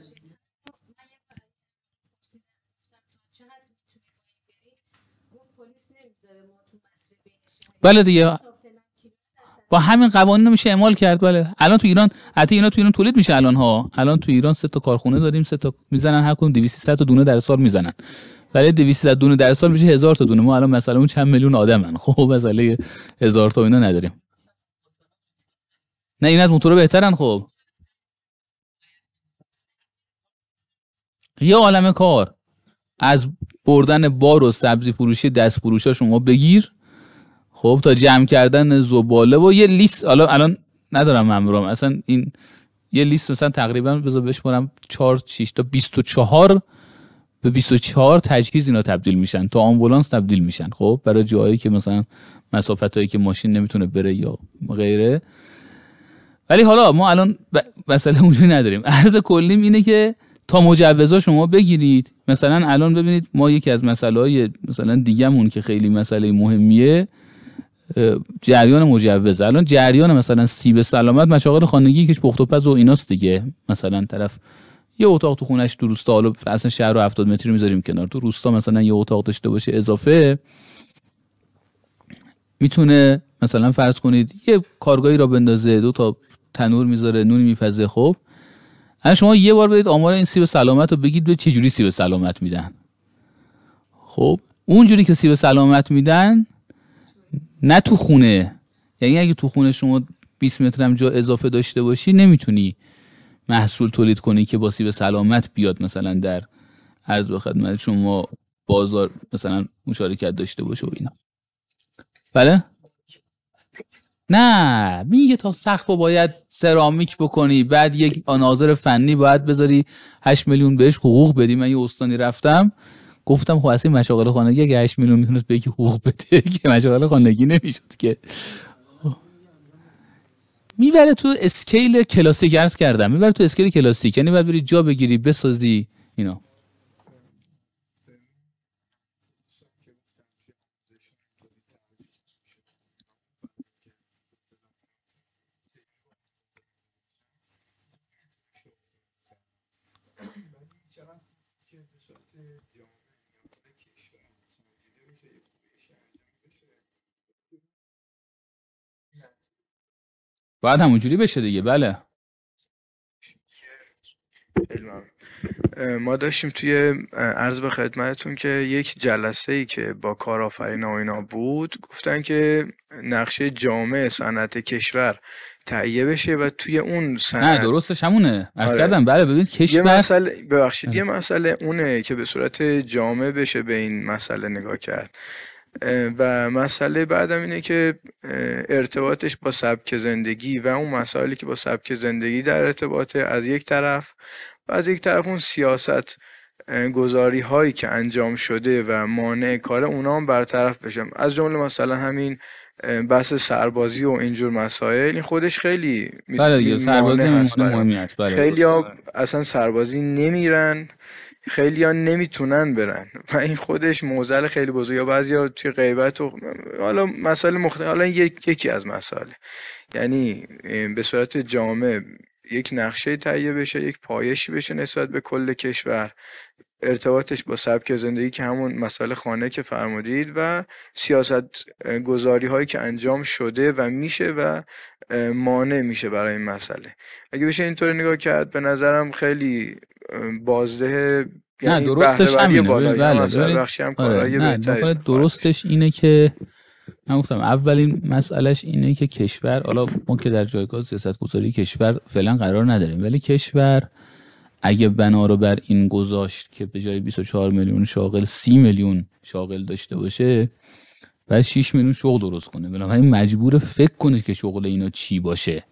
بله دیگه با همین قوانین میشه اعمال کرد. بله الان تو ایران حتی اینا تو ایران تولید میشه الان ها. الان تو ایران سه تا کارخونه داریم، سه تا میزنن، هر کدوم دویست سیصد تا دونه در سال میزنن. ولی دویست سیصد دونه در سال میشه هزار تا دونه. ما الان مثلا اون چند میلیون آدمن، خب مثلا هزار تا اینا نداریم. نه این از موتور بهترن. خب یه عالمه کار از بردن بار و سبزی فروشی دست فروشا شما بگیر خب تا جمع کردن زباله و یه لیست. حالا الان ندارم ممرام اصلا این یه لیست مثلا تقریبا بذار بشمارم چهار شش تا بیست و چهار به بیست و چهار تجهیز اینا تبدیل میشن، تا آمبولانس تبدیل میشن. خب برای جایی که مثلا مسافتایی که ماشین نمیتونه بره یا غیره. ولی حالا ما الان ب... مسئله اونجوری نداریم. عرض کلیم اینه که تا مجوزا شما بگیرید. مثلا الان ببینید ما یکی از مسائل مثلا دیگه‌مون که خیلی مسئله مهمیه جریان مجوز. الان جریان مثلا سیب سلامت مشاغل خانگی که پخت و پز و ایناست دیگه. مثلا طرف یه اتاق تو خونش تو روستا، حالا اصلا شهر رو هفتاد متری میذاریم کنار، تو روستا مثلا یه اتاق داشته باشه اضافه، میتونه مثلا فرض کنید یه کارگاهی را بندازه، دو تا تنور میذاره، نون میپزه. خب الان شما یه بار برید آمار این سیب سلامت رو بگید به چه جوری سیب سلامت میدن. خب اونجوری که سیب سلامت میدن نه تو خونه، یعنی اگه تو خونه شما بیست متر هم جا اضافه داشته باشی نمیتونی محصول تولید کنی که با سیب سلامت بیاد مثلا در عرض به خدمت شما بازار مثلا مشارکت داشته باشه و اینا. بله نه میگه تا سقفو باید سرامیک بکنی، بعد یک ناظر فنی باید بذاری هشت میلیون بهش حقوق بدی. من یه استانی رفتم گفتم خب اصلا مشاغل خانگی اگه هشت میلیون میتونست به یکی حقوق بده که مشاغل خانگی نمیشد که. میبره تو اسکیل کلاسیک، عرض کردم میبره تو اسکیل کلاسیک، یعنی باید بری جا بگیری بسازی اینا. باید همونجوری بشه دیگه. بله ما داشتیم توی عرض به خدمتتون که یک جلسه ای که با کارآفرینا و اینا بود، گفتن که نقشه جامع صنعت کشور تهیه بشه و توی اون صنعت نه درستش همونه عرض آره. کردم بله ببینید کشور یه مسئله ببخشید آره. یه مسئله اونه که به صورت جامع بشه به این مسئله نگاه کرد و مسئله بعدم اینه که ارتباطش با سبک زندگی و اون مسائلی که با سبک زندگی در ارتباطه از یک طرف، و از یک طرف اون سیاست گذاری هایی که انجام شده و مانع کار اونا هم برطرف بشه. از جمله مثلا همین بحث سربازی و اینجور مسائل، این خودش خیلی بله دیگه سربازی مهمی است. بله خیلی ها اصلا سربازی نمیرن، خیلی ها نمیتونن برن و این خودش معضل خیلی بزرگه. یا بعضی ها توی غیبت و حالا مسائل مختلف، حالا یک یکی از مسائل، یعنی به صورت جامع یک نقشه تهیه بشه، یک پایشی بشه نسبت به کل کشور، ارتباطش با سبک زندگی که همون مسائل خانه که فرمودید و سیاست گذاری هایی که انجام شده و میشه و مانع میشه برای این مسئله. اگه بشه اینطوری نگاه کرد به نظرم خیلی بازده، یعنی نه درستش همینه. بالایی بله هم بخشی هم کارهای بهتری. درستش اینه که من گفتم اولین مسئلهش اینه که کشور، حالا ما که در جایگاه سیاست گذاری کشور فعلا قرار نداریم، ولی کشور اگه بنا رو بر این گذاشت که به جای بیست و چهار میلیون شاغل سی میلیون شاغل داشته باشه، بعد شش میلیون شغل درست کنه. بنابراین مجبور فکر کنه که شغل اینا چی باشه.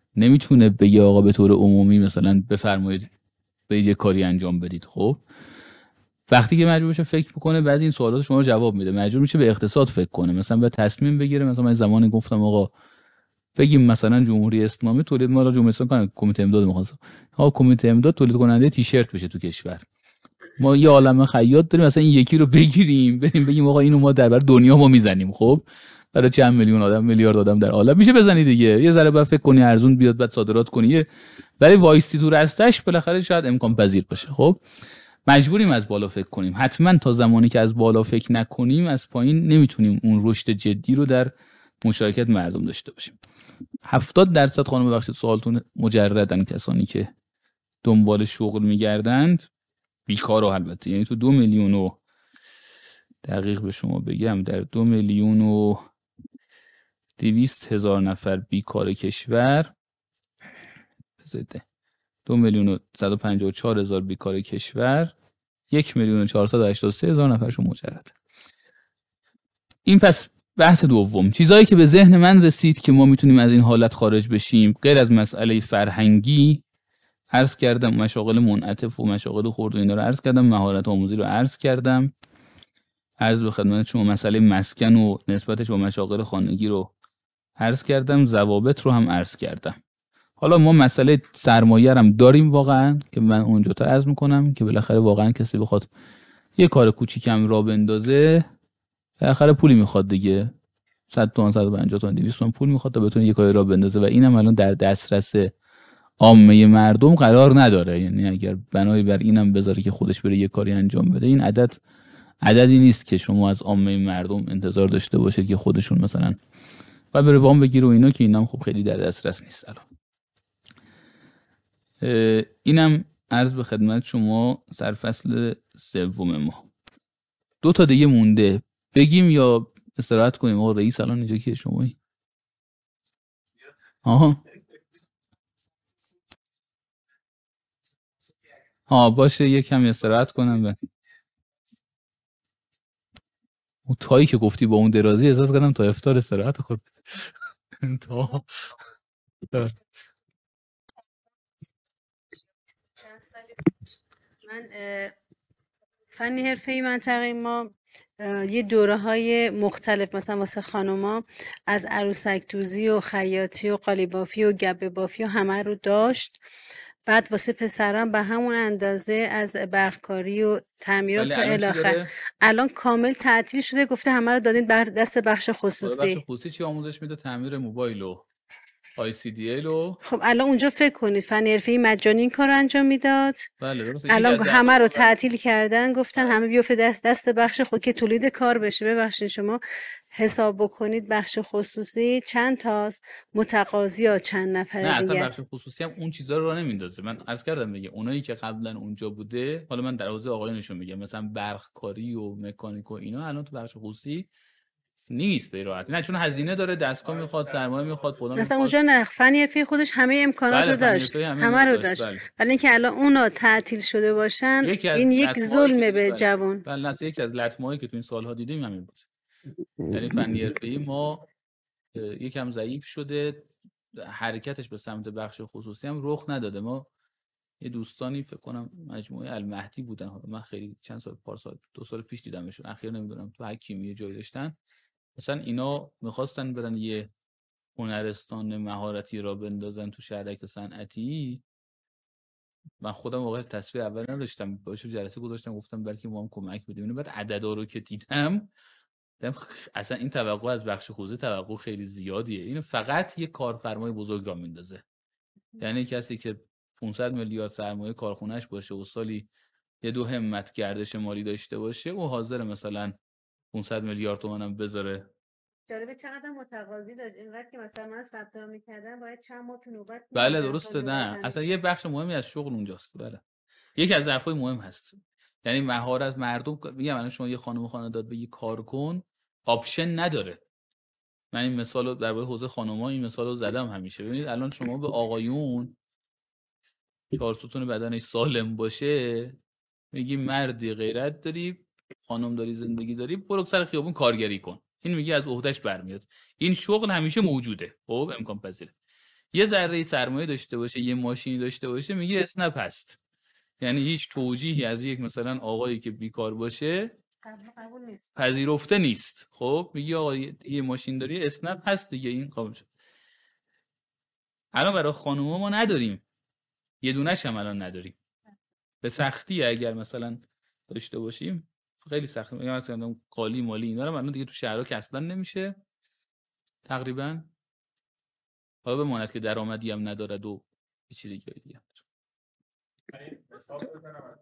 نمیتونه بگه آقا به طور عمومی مثلا بفرمایید به یه کاری انجام بدید. خب وقتی که مجبور بشه فکر بکنه بعد این سوالات شما رو جواب میده، مجبور میشه به اقتصاد فکر کنه، مثلا به تصمیم بگیره. مثلا من زمانی گفتم آقا بگیم مثلا جمهوری اسلامی تولید ما را جمهوری اسلامی کنه، کمیته امداد می‌خواد ها کمیته امداد تولید کننده تیشرت بشه تو کشور. ما یه عالمه خیاط داریم، مثلا این یکی رو بگیریم بریم بگیم آقا اینو ما در بر دنیا ما میزنیم، خب برای چند میلیون آدم میلیارد آدم در عالم میشه بزنی دیگه، یه ذره بعد فکر کنی ارزون بیاد بعد صادرات کنی، ولی وایستی تو رستش بالاخره شاید امکان پذیر باشه. خب مجبوریم از بالا فکر کنیم، حتما تا زمانی که از بالا فکر نکنیم از پایین نمیتونیم اون رشد جدی رو در مشارکت مردم داشته باشیم. هفتاد درصد خانم ببخشید سوالتون مجردن، کسانی که دنبال شغل میگردند بیکار، و البته یعنی تو دو میلیون و دقیق به شما بگم در دو میلیون و دویست هزار نفر بیکار کشور، بذارید دو میلیون و صد و پنجاه و چهار هزار بیکار کشور، یک میلیون و چهارصد و هشتاد و سه هزار نفرشون مجرد. این پس بحث دوم، چیزایی که به ذهن من رسید که ما میتونیم از این حالت خارج بشیم غیر از مسئله فرهنگی عرض کردم، مشاغل منعطف و مشاغل خرد و اینا رو عرض کردم، مهارت آموزی رو عرض کردم، عرض به خدمت شما مسئله مسکن و نسبتش با مشاغل خانگی رو عرض کردم، ضوابط رو هم عرض کردم. حالا ما مسئله سرمایه هم داریم واقعا که من اونجا تا عرض میکنم که بالاخره واقعا کسی بخواد یه کار کوچیکم را بندازه بالاخره پولی میخواد دیگه، صد تومن صد و پنجاه تومن دویست تومن پول میخواد تا بتونه یه کاری را بندازه و اینم الان در دسترس عامه مردم قرار نداره. یعنی اگر بنای بر اینم بذاره که خودش بره یه کاری انجام بده، این عدد عددی نیست که شما از عامه مردم انتظار داشته باشید که خودشون مثلا و بره وام بگیره و اینا، که اینم خب خیلی در دسترس نیست الان. اینم عرض به خدمت شما سرفصل سوم ما. دو تا دیگه مونده، بگیم یا استراحت کنیم؟ آقا رئیس الان اینجا کیه؟ شمایی؟ آها ها باشه یه کمی استراحت کنم. و اون تایی که گفتی با اون درازی احساس کردم تا افطار استراحت خود تا من فنی حرفه‌ای منطقه ما یه دوره های مختلف مثلا واسه خانوما از عروسک دوزی و خیاطی و قالیبافی و گبه بافی و همه رو داشت. بعد واسه پسران به همون اندازه از برقکاری و تعمیرات و الاخر. الان کامل تعطیل شده، گفته همه رو دادین بر دست بخش خصوصی. بخش خصوصی چی آموزش میده؟ تعمیر موبایل و آی سی دی ال و خب الان اونجا فکر کنید فنی حرفه‌ای مجانی این کار انجام میداد. بله درست. الان همه رو تعطیل کردن، گفتن همه بیافته دست دست بخش خود که تولید کار بشه. ببخشید شما حساب بکنید بخش خصوصی چند تاست، متقاضی ها چند نفر نه دیگه اصلا است. بخش خصوصی هم اون چیزا رو راه نمیندازه. من عرض کردم دیگه اونایی که قبلا اونجا بوده، حالا من در حوزه آقایونشون میگم، مثلا برق کاری و مکانیک و اینا الان تو بخش خصوصی نیست به راحتی. نه چون هزینه داره، دستگاه میخواد، سرمایه میخواد، فلان مثلا میخواد. اونجا نه، فنی حرفه‌ای خودش همه امکانات بله رو داشت، همه, همه رو داشت. داشت. بله. ولی اینکه الان اونا تعطیل شده باشن این یک ظلمه به جوان. بله نه یکی از لطمه‌هایی که تو این سالها دیدیم همین بود. یعنی فنی حرفه‌ای ما یکم ضعیف شده، حرکتش به سمت بخش خصوصی هم رخ نداده. ما یه دوستانی فکر کنم مجموعه المهدی بودن، حالا من خیلی چند سال پارسال دو سال پیش دیدمشون، اخیر نمیدونم تو حکیمی جای داشتن، مثلا اینا میخواستن برن یه هنرستان مهارتی را بندازن تو شهرک صنعتی. من خودم واقعا تصویر اول نداشتم، باشه جلسه گذاشتم گفتم بلکه ما هم کمک بدیم. بعد عددا رو که دیدم اصلا این توقع از بخش خصوصی توقع خیلی زیادیه. این فقط یه کارفرمای بزرگ را میندازه. یعنی کسی که پانصد میلیارد سرمایه کارخونهش باشه و سالی یه دو همت گردش مالی داشته باشه و حاضر مثلا پانصد میلیارد تومان هم بذاره. جالبه چقدر متقاضی داشت، اینقدر که مثلا من ثبت نام می‌کردم باید چند ماه تو نوبت. بله درسته. نه اصلا یه بخش مهمی از شغل اونجاست. بله یکی از ظرفای مهم هست. یعنی مهارت مردم، میگم الان شما یه خانم خانه داد بگی کار کن، آپشن نداره. من این مثالو درباره حوزه خانم‌ها این مثالو زدم همیشه. ببینید الان شما به آقایون چهار ستون بدنش سالم باشه میگی مردی غیرت داری، خانم داری، زندگی داری، برو سر خیابون کارگری کن. این میگه از عهدهش برمیاد. این شغل همیشه موجوده، خب امکان پذیره. یه ذره سرمایه داشته باشه، یه ماشینی داشته باشه، میگه اسنپ هست. یعنی هیچ توجیهی از یک مثلا آقایی که بیکار باشه قبول نیست. پذیرفته نیست. خب میگی آقا یه ماشین داری اسنپ هست دیگه، این قابل شد. الان برای خانوما ما نداریم، یه دونش هم الان نداریم. به سختی اگر مثلا داشته باشیم خیلی سخت، میگم مثلا قالی مالی اینا رو الان دیگه تو شهرها که اصلا نمیشه تقریبا. حالا بماند که درآمدی هم ندارد و یه چیز دیگه دیگه. یعنی حساب بزنم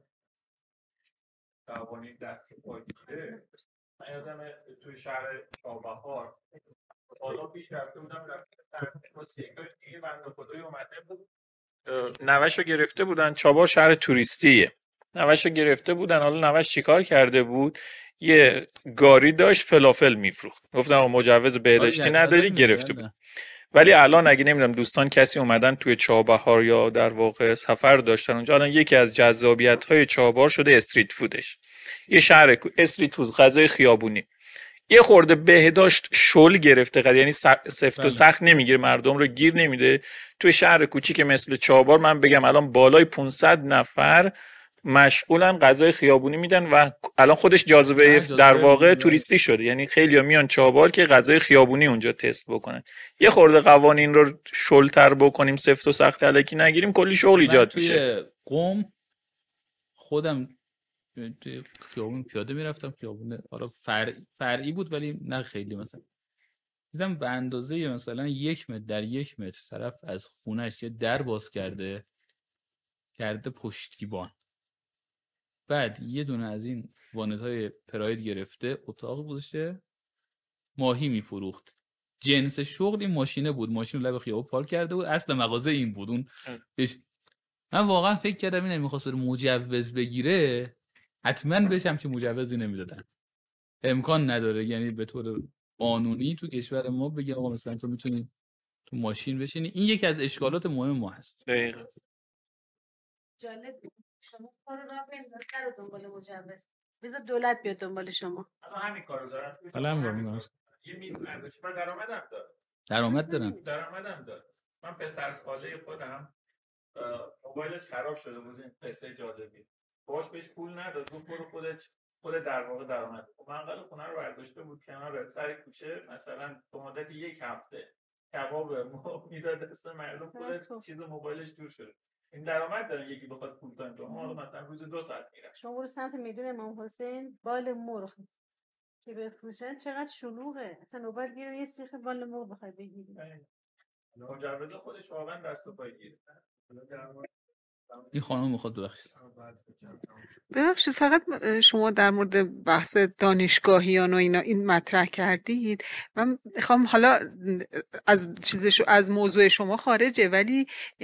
قوانین دست پایگیره. من یادم توی شهر چابهار حالا پیش رفته بودم رفته با سیکاش دیگه بنده خدای اومده بود نوش رو گرفته بودن. چابهار شهر توریستیه، نوش رو گرفته بودن. حالا نوش چیکار کرده بود؟ یه گاری داشت فلافل میفروخت. گفتم مجوز بهداشتی نداری، گرفته بود. ولی الان اگه نمیدونم دوستان کسی اومدن توی چابهار یا در واقع سفر داشتن اونجا، الان یکی از جذابیت‌های چابهار شده استریت فودش. یه شهر استریت فود، غذای خیابونی. یه خورده بهداشت شل گرفته قضیه، یعنی سفت و سخت نمیگیره، مردم رو گیر نمیده. توی شهر کوچیک مثل چابهار من بگم الان بالای پانصد نفر مشغولن غذای خیابونی میدن و الان خودش جاذبه در واقع توریستی شده. یعنی خیلی‌ها میان چابهار که غذای خیابونی اونجا تست بکنن. یه خورده قوانین رو شل‌تر بکنیم، سفت و سخت الکی نگیریم، کلی شغل ایجاد میشه. توی قم خودم توی خیابون پیاده میرفتم، خیابون حالا فرع فرعی بود ولی نه خیلی، مثلا دیدم به اندازه مثلا یک متر در یک متر طرف از خونش یه در باز کرده کرده پشتیبان، بعد یه دونه از این وانت‌های پراید گرفته اتاق گذاشته ماهی میفروخت. جنس شغل این ماشینه بود، ماشین رو لب خیابون پارک کرده بود، اصل مغازه این بود. اون بش... من واقعا فکر کردم این می‌خواست بره مجوز بگیره، حتما بهش همچین مجوزی نمیدادن، امکان نداره. یعنی به طور قانونی تو کشور ما بگه آقا مثلا تو میتونی تو ماشین بشینی. این یکی از اشکالات مهم ما هست. دقیقاً. جالب. شما کارو راه بنداز رو دنبال مجوز، بذار دولت بیاد دنبال شما. الان همین کارو دارن. حالا هم میگم یه میلیون برداشت من درآمدم داره. درآمد دارم. درآمدم داره. من پسر خاله خودم موبایلش خراب شده بود، این قصه جالبی. باش بهش پول نداد، گفت برو خودت خود در واقع درآمد. منقل خونه رو برداشته بود کنار سر کوچه، مثلا به مدت یک هفته کباب ما میداد دست مردم، خودت چیز موبایلش دور شده. این درآمد داره. یکی بخواد پول داد تو ما مثلا روز دو ساعت میره. شما برو سمت میدون امام حسین، بال مرغ که بفروشن چقدر شلوغه، اصلا نوبت گیره یه سیخ بال مرغ بخوای بگیری. مجوز خودش واقعا دست و پای گیره. این خانم میخواد ببخشید. ببخشید فقط شما در مورد بحث دانشگاهیان و اینا این مطرح کردید، من میخوام حالا از چیزشو از موضوع شما خارجه، ولی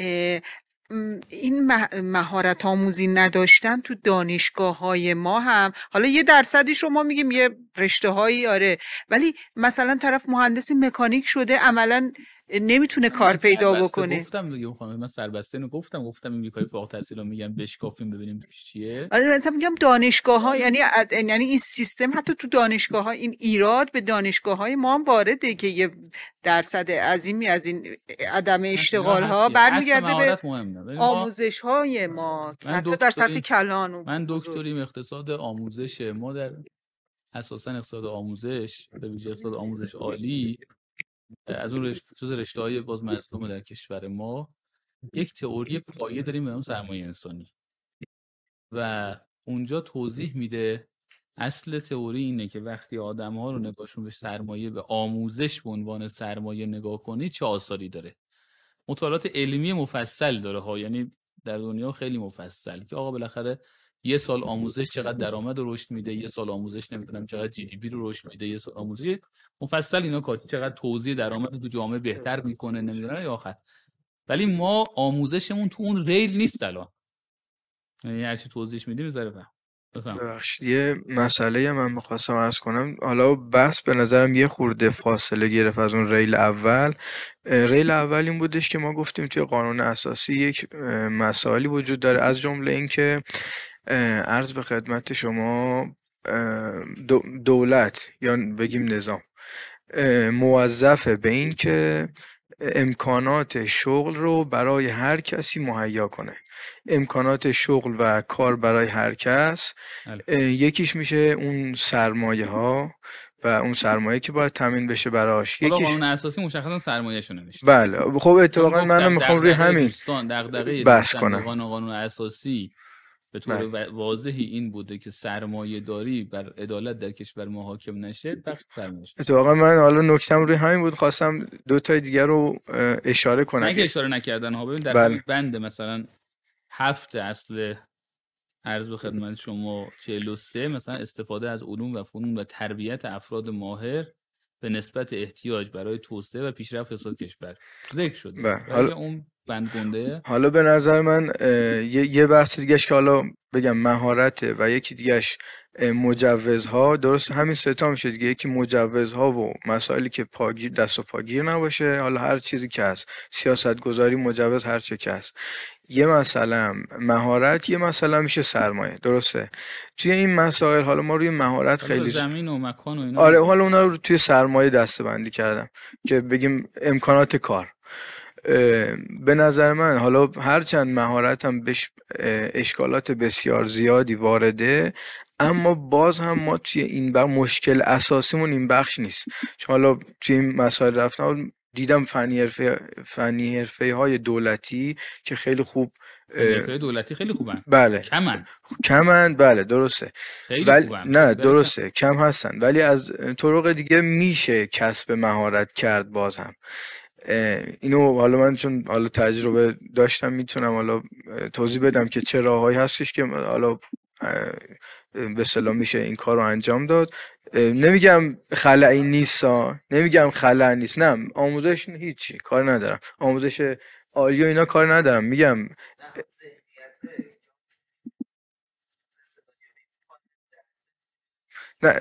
این مهارت آموزی نداشتن تو دانشگاه های ما هم، حالا یه درصدی شما میگیم یه رشته هایی آره، ولی مثلا طرف مهندس مکانیک شده عملاً نمیتونه کار پیدا بکنه. گفتم دیگه اون خانم من سربسته اینو گفتم گفتم این بیکاری فوق التحصیلا میگم بشکافیم ببینیم توش چیه. آره مثلا میگم دانشگاه ها، یعنی یعنی این سیستم حتی تو دانشگاه ها این ایراد به دانشگاه های ما هم وارده که یه درصد عظیمی از این عدم اشتغال ها برمیگرده به آموزش های ما حتی در سطح کلان. من دکتریم اقتصاد آموزش، ما در اساسا اقتصاد آموزش به ویژه اقتصاد آموزش عالی از اون رشته جز رشته‌های باز مظلوم در کشور ما یک تئوری پایه داریم به نام سرمایه انسانی و اونجا توضیح میده اصل تئوری اینه که وقتی آدم‌ها رو نگاهشون به سرمایه به آموزش به عنوان سرمایه نگاه کنی چه آثاری داره. مطالعات علمی مفصل داره ها، یعنی در دنیا خیلی مفصل که آقا بالاخره یه سال آموزش چقدر درآمد رو رشد میده، یه سال آموزش نمیدونم چقدر جی دی پی رو رشد میده، یه سال آموزش مفصل اینا کار چقدر توزیع درآمد تو جامعه بهتر میکنه نمیدونم یا آخر. ولی ما آموزشمون تو اون ریل نیست الان، یعنی هر چی توضیح میدیم میذاره بفهم. ببخشید یه مسئله من می‌خواستم عرض کنم، حالا بس به نظرم یه خورده فاصله گرفت از اون ریل اول. ریل اول این بودش که ما گفتیم توی قانون اساسی یک مسائلی وجود داره، از جمله این که عرض به خدمت شما دولت یا بگیم نظام موظفه به این که امکانات شغل رو برای هر کسی مهیا کنه. امکانات شغل و کار برای هر کس، یکیش میشه اون سرمایه ها و اون سرمایه که باید تامین بشه براش. حالا یکیش قانون اساسی مشخصا سرمایه‌شو نوشته. بله خب اتفاقا منم میخوام روی همین دوستان دغدغه بحث کنم. قانون اساسی به طور بله. واضحی این بوده که سرمایه داری بر عدالت در کشور ما حاکم نشه، بخش فرمایش. اتفاقا من حالا نکتم روی همین بود، خواستم دو تا دیگر رو اشاره کنم. نه که اشاره نکردن ها، ببین در بله. همین بند مثلا هفت اصل عرض به خدمت شما چهل و سه مثلا استفاده از علوم و فنون و تربیت افراد ماهر به نسبت احتیاج برای توسعه و پیشرفت اقتصاد کشور ذکر شده. بله. حالا اون بند گنده حالا به نظر من یه, یه بحث دیگهش که حالا بگم مهارته و یکی دیگهش مجوزها، درست همین سه تا میشه دیگه. یکی مجوزها و مسائلی که پاگیر دست و پاگیر نباشه، حالا هر چیزی که هست، سیاست گذاری، مجوز، هر چه که هست. یه مسئله مهارت، یه مسئله میشه سرمایه، درسته؟ توی این مسائل حالا ما روی مهارت خیلی زمین و مکان و اینا، آره حالا اونا رو توی سرمایه دسته‌بندی کردم که بگیم امکانات کار. به نظر من حالا هرچند مهارت هم بهش اشکالات بسیار زیادی وارده، اما باز هم ما توی این بخش مشکل اساسیمون این بخش نیست. چون حالا توی این مسائل رفتم دیدم فنی حرفه فنی حرفه های دولتی که خیلی خوب حرفه دولتی خیلی خوبن. بله کمن کمن بله درسته، خیلی ولی خوبن. نه درسته کم هستن، ولی از طرق دیگه میشه کسب مهارت کرد باز هم. اینو حالا من چون حالا تجربه داشتم میتونم حالا توضیح بدم که چه راههایی هستش که حالا به اصطلاح میشه این کار رو انجام داد. نمیگم خلایی نیست ها، نمیگم خلأ نیست، نه آموزش هیچی کار ندارم، آموزش عالی و اینا کار ندارم، میگم نه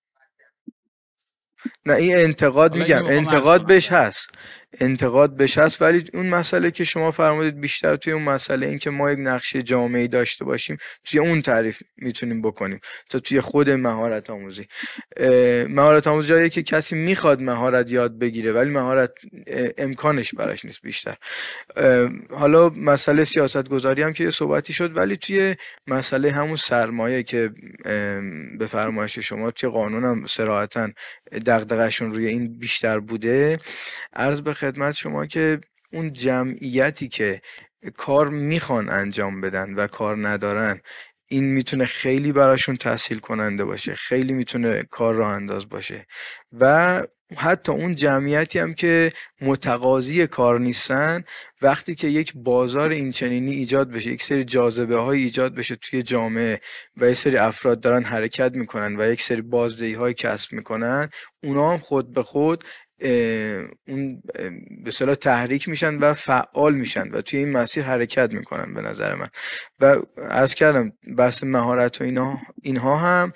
نه این انتقاد میگم انتقاد بهش هست، انتقاد بهش هست، ولی اون مسئله که شما فرمودید بیشتر توی اون مسئله این که ما یک نقشه جامعی داشته باشیم، توی اون تعریف میتونیم بکنیم تا توی خود مهارت آموزی. مهارت آموزی جایی که کسی میخواد مهارت یاد بگیره ولی مهارت امکانش براش نیست بیشتر. حالا مسئله سیاست گذاری هم که یه صحبتی شد، ولی توی مسئله همون سرمایه که به فرمایش شما توی قانون هم صراحتاً دغدغه‌شون روی این بیشتر بوده، عرض به خدمت شما که اون جمعیتی که کار میخوان انجام بدن و کار ندارن، این میتونه خیلی براشون تسهیل کننده باشه، خیلی میتونه کار راه انداز باشه. و حتی اون جمعیتی هم که متقاضی کار نیستن، وقتی که یک بازار این چنینی ایجاد بشه، یک سری جاذبه های ایجاد بشه توی جامعه و یک سری افراد دارن حرکت میکنن و یک سری بازدهی های کسب میکنن، اونا هم خود به خود اون به اصطلاح تحریک میشن و فعال میشن و توی این مسیر حرکت میکنن به نظر من. و عرض کردم بحث مهارت و اینا اینها هم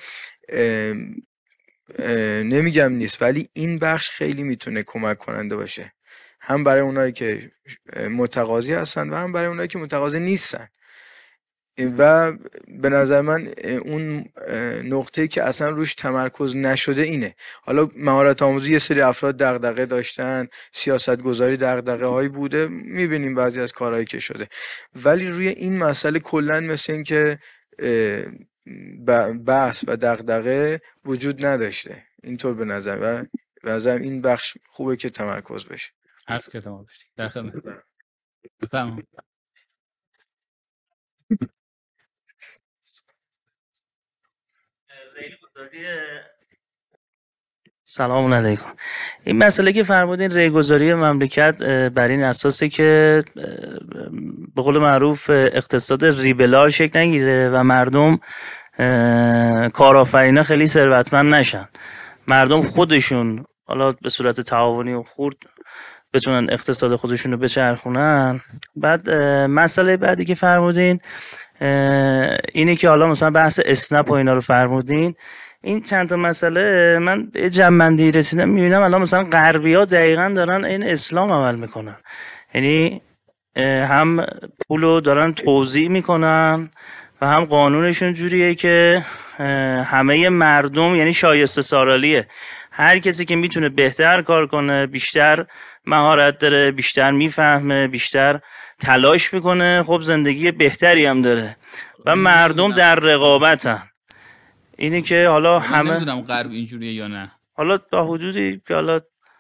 نمیگم نیست، ولی این بخش خیلی میتونه کمک کننده باشه، هم برای اونایی که متقاضی هستن و هم برای اونایی که متقاضی نیستن. و به نظر من اون نقطه‌ای که اصلا روش تمرکز نشده اینه. حالا مهارت آموزی یه سری افراد دغدغه داشتن، سیاست گذاری دغدغه هایی بوده، میبینیم بعضی از کارهایی که شده، ولی روی این مسئله کلا مثل این که بحث و دغدغه وجود نداشته اینطور به نظر. و به نظر این بخش خوبه که تمرکز بشه. عرض که تمام بشه در خدمت. بفرمایید. سلام علیکم. این مسئله که فرمودین ریگذاری مملکت بر این اساسه که به قول معروف اقتصاد ریبلار شکل نگیره و مردم کارآفرینا خیلی ثروتمند نشن، مردم خودشون حالا به صورت تعاونی و خرد بتونن اقتصاد خودشون رو بچرخونن. بعد مسئله بعدی که فرمودین اینه که حالا مثلا بحث اسنپ و اینا رو فرمودین، این چند تا مسئله من به جمع‌بندی رسیدم میبینم الان مثلا غربی‌ها دقیقاً دارن این اسلام عمل میکنن، یعنی هم پولو دارن توزیع میکنن و هم قانونشون جوریه که همه مردم یعنی شایسته سارالیه. هر کسی که میتونه بهتر کار کنه، بیشتر مهارت داره، بیشتر میفهمه، بیشتر تلاش میکنه، خب زندگی بهتری هم داره و مردم در رقابتن. اینه که حالا همه نمیدونم غرب اینجوریه یا نه، حالا تا حدودی که حالا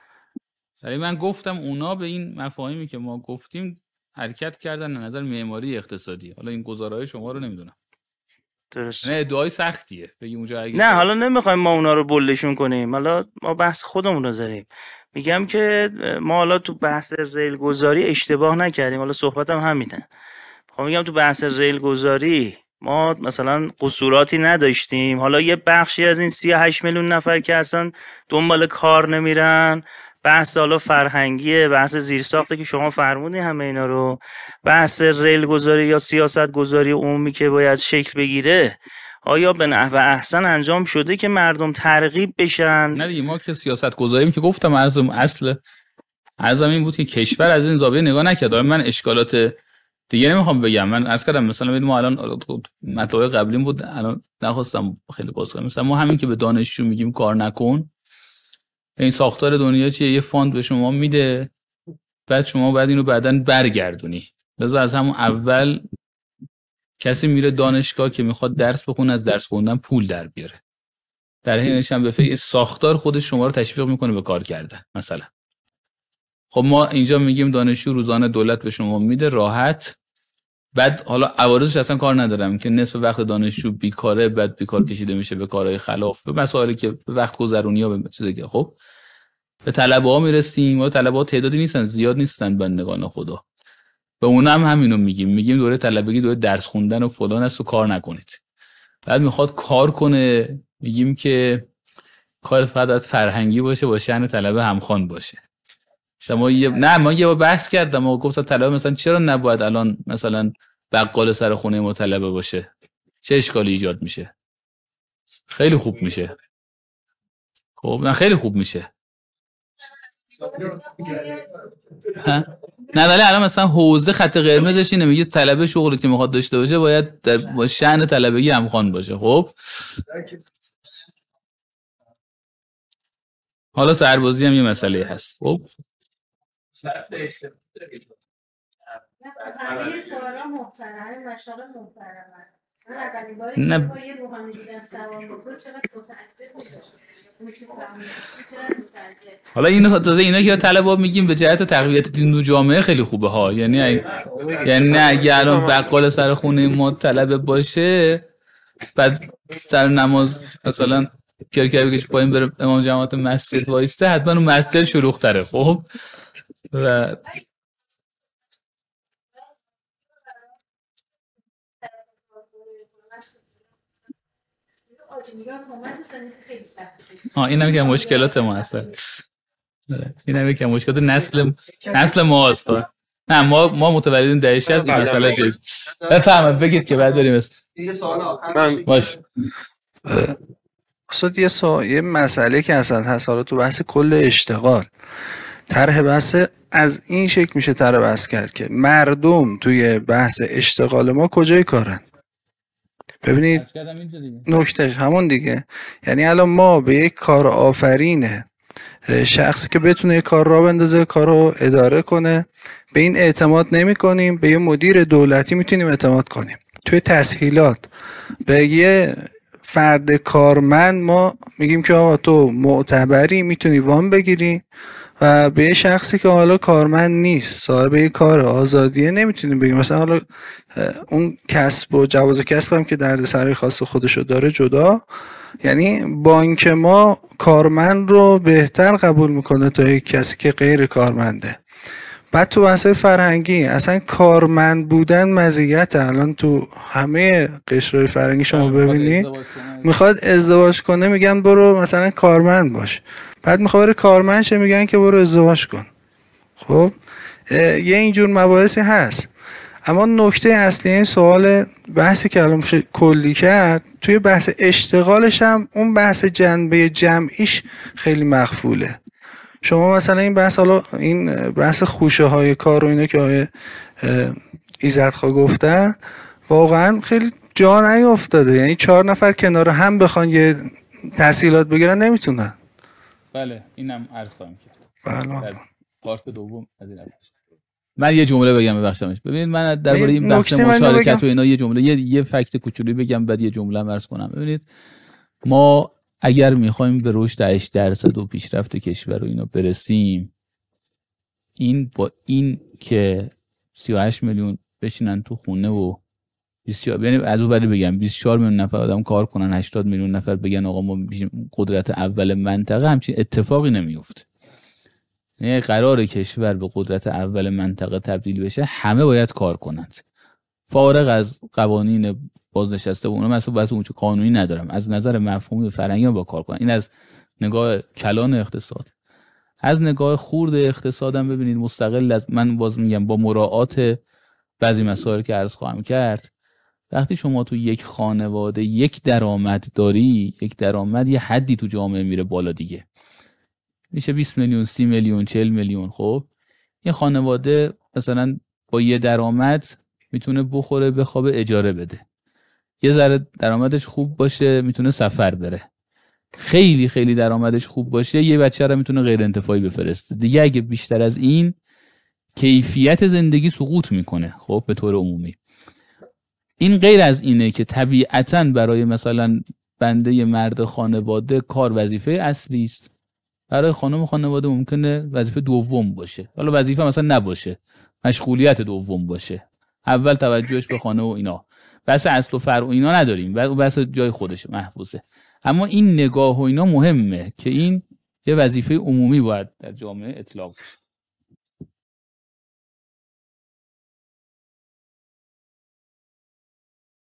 ولی من گفتم اونا به این مفاهیمی که ما گفتیم حرکت کردن از نظر معماری اقتصادی. حالا این گزاره‌های شما رو نمیدونم. درست. نه ادعای سختیه بگی اونجا اگه نه حالا نمیخوایم ما اونا رو بلشون کنیم، حالا ما بحث خودمون رو داریم. میگم که ما حالا تو بحث ریل گذاری اشتباه نکردیم، حالا صحبتم همینه. خب میگم تو بحث ریل گذاری ما مثلا قصوراتی نداشتیم. حالا یه بخشی از این سی و هشت میلیون نفر که اصلا دنبال کار نمیرن، بحث حالا فرهنگیه، بحث زیرساخته که شما فرمودین همه اینا رو، بحث ریل گذاری یا سیاست گذاری عمومی که باید شکل بگیره، آیا به نحو احسن انجام شده که مردم ترغیب بشن؟ نه دیگه، ما که سیاست گذاریم که گفتم عرضم اصل عرضم این بود که کشور از این زاویه نگاه نکرد. من اشکالات دیگه نمیخوام بگم، من عرض کردم مثلا ما الان مطلب قبلیم بود، الان نخواستم خیلی باز کنم. مثلا ما همین که به دانشجو میگیم کار نکن، این ساختار دنیا چیه؟ یه فاند به شما میده، بعد شما بعد اینو بعداً برگردونی. لذا از همون اول کسی میره دانشگاه که میخواد درس بخونه، از درس خوندن پول در بیاره، در حینش هم به فکر ساختار خودش شما رو تشویق میکنه به کار کردن. مثلا خب ما اینجا میگیم دانشجو روزانه دولت به شما میده راحت، بعد حالا عوارضش اصلا کار ندارم که نصف وقت دانشجو بیکاره، بعد بیکار کشیده میشه به کارهای خلاف، به مسائلی که به وقت گذرونی ها به چیزی که خب به طلبه ها میرسیم و طلبه ها تعدادی نیستن، زیاد نیستن بندگان خدا. به اونم هم همینو میگیم، میگیم دوره طلبگی دوره درس خوندن و فلان است و کار نکنید. بعد میخواد کار کنه، میگیم که کار فقط فرهنگی باشه، با شأن طلبه همخوان باشه. شما یه نه ما یه بار بحث کردم، ما گفتم طلبه مثلا چرا نباید الان مثلا بقال سر خونه ما طلبه باشه؟ چه اشکالی ایجاد میشه؟ خیلی خوب میشه. خب نه خیلی خوب میشه. ها؟ نه ولی الان مثلا حوزه خط قرمزش اینه، میگه طلبه شغلی که میخواد داشته باشه باید در با شأن طلبگی همخوان باشه. خب حالا سربازی هم یه مسئله هست. خب نه حالا اینو تازه اینا که طلبا میگیم به جهت تقویت دین و جامعه خیلی خوبه ها، یعنی اگه یعنی نه اگه الان بقال سر خونه ما طلبه باشه، بعد سر نماز مثلا کرکر بکشه پایین بره امام جماعت مسجد وایسته، حتما اون مسجد شلوغ تره. خب و آه اینم که مشکلات ما هست، اینم که مشکلات نسل نسل ما هست. نه ما ما متولدین دهه شصت، این مسئله جدی. بفرمایید بگید که بعد بریم است. یه سوال آخر باش. اصلا یه سوال یه مسئله که اصلا هست، حالا تو بحث کل اشتغال طرح بحث از این شکل میشه طرح بحث کرد که مردم توی بحث اشتغال ما کجای کارن؟ ببینید نکتهش همون دیگه، یعنی الان ما به یک کار آفرینه شخصی که بتونه یک کار را بندازه، کار رو اداره کنه، به این اعتماد نمی کنیم. به یه مدیر دولتی میتونیم اعتماد کنیم. توی تسهیلات به یه فرد کارمند ما میگیم که آقا تو معتبری، میتونی وام بگیری، و به یه شخصی که حالا کارمند نیست، صاحب یه کار آزادیه، نمیتونیم بگیم. مثلا حالا اون کسب و جواز کسب هم که دردسرای خاص خودشو داره جدا، یعنی بانک ما کارمند رو بهتر قبول میکنه تا یک کسی که غیر کارمنده. بعد تو بحث فرهنگی اصلا کارمند بودن مزیت، الان تو همه قشرهای فرهنگی شما ببینید میخواد ازدواج کنه میگن برو مثلا کارمند باش، بعد میخواد بره کارمند شه میگن که برو ازدواج کن. خب یه اینجور مباحثی هست. اما نکته اصلی این سوال بحثی که الان میشه کلی کرد، توی بحث اشتغالش هم اون بحث جنبه جمعیش خیلی مخفوله. شما مثلا این بحث حالا این بحث خوشه های کار و اینا که آقای ایزدخواه گفتن، واقعا خیلی جا نیافتاده، یعنی چهار نفر کنار هم بخوان یه تحصیلات بگیرن نمیتونن. بله اینم عرض خواهم کرد. بله پارت دوم از این حرف. من یه جمله بگم ببخشمش. ببینید من درباره این بحث مشارکت و اینا یه جمله یه یه فکت کوچولی بگم بعد یه جمله هم عرض کنم. ببینید ما اگر میخوایم به رشد هشت درصد و پیشرفت کشور و اینا برسیم، این با این که سی و هشت میلیون بشینن تو خونه و بیست یعنی از اون ولی بگم بیست و چهار میلیون نفر آدم کار کنن، هشتاد میلیون نفر بگن آقا ما قدرت اول منطقه، همچین اتفاقی نمیفته. یعنی قرار کشور به قدرت اول منطقه تبدیل بشه، همه باید کار کنند، فارغ از قوانین بازنشسته و اونا. مثلا بحث اون چه قانونی ندارم، از نظر مفهومی فرهنگی با کار کنن. این از نگاه کلان اقتصاد. از نگاه خورد اقتصادم ببینید مستقل از من باز میگم با مراعات بعضی مسائل که عرض خواهم کرد، وقتی شما تو یک خانواده یک درآمد داری، یک درآمد یه حدی تو جامعه میره بالا دیگه، میشه بیست میلیون، سی میلیون، چهل میلیون. خب این خانواده مثلا با یه درآمد میتونه بخوره بخوابه اجاره بده، یه ذره درآمدش خوب باشه میتونه سفر بره، خیلی خیلی درآمدش خوب باشه یه بچه رو میتونه غیر انتفاعی بفرسته دیگه. اگه بیشتر از این کیفیت زندگی سقوط میکنه. خب به طور عمومی این غیر از اینه که طبیعتاً برای مثلا بنده مرد خانواده کار وظیفه اصلی است، برای خانم خانواده ممکنه وظیفه دوم باشه، حالا وظیفه مثلا نباشه، مشغولیت دوم باشه، اول توجهش به خانه و اینا، بس اصل و فرع و اینا نداریم، بس جای خودش محفوظه. اما این نگاه و اینا مهمه که این یه وظیفه عمومی باید در جامعه اطلاق بشه.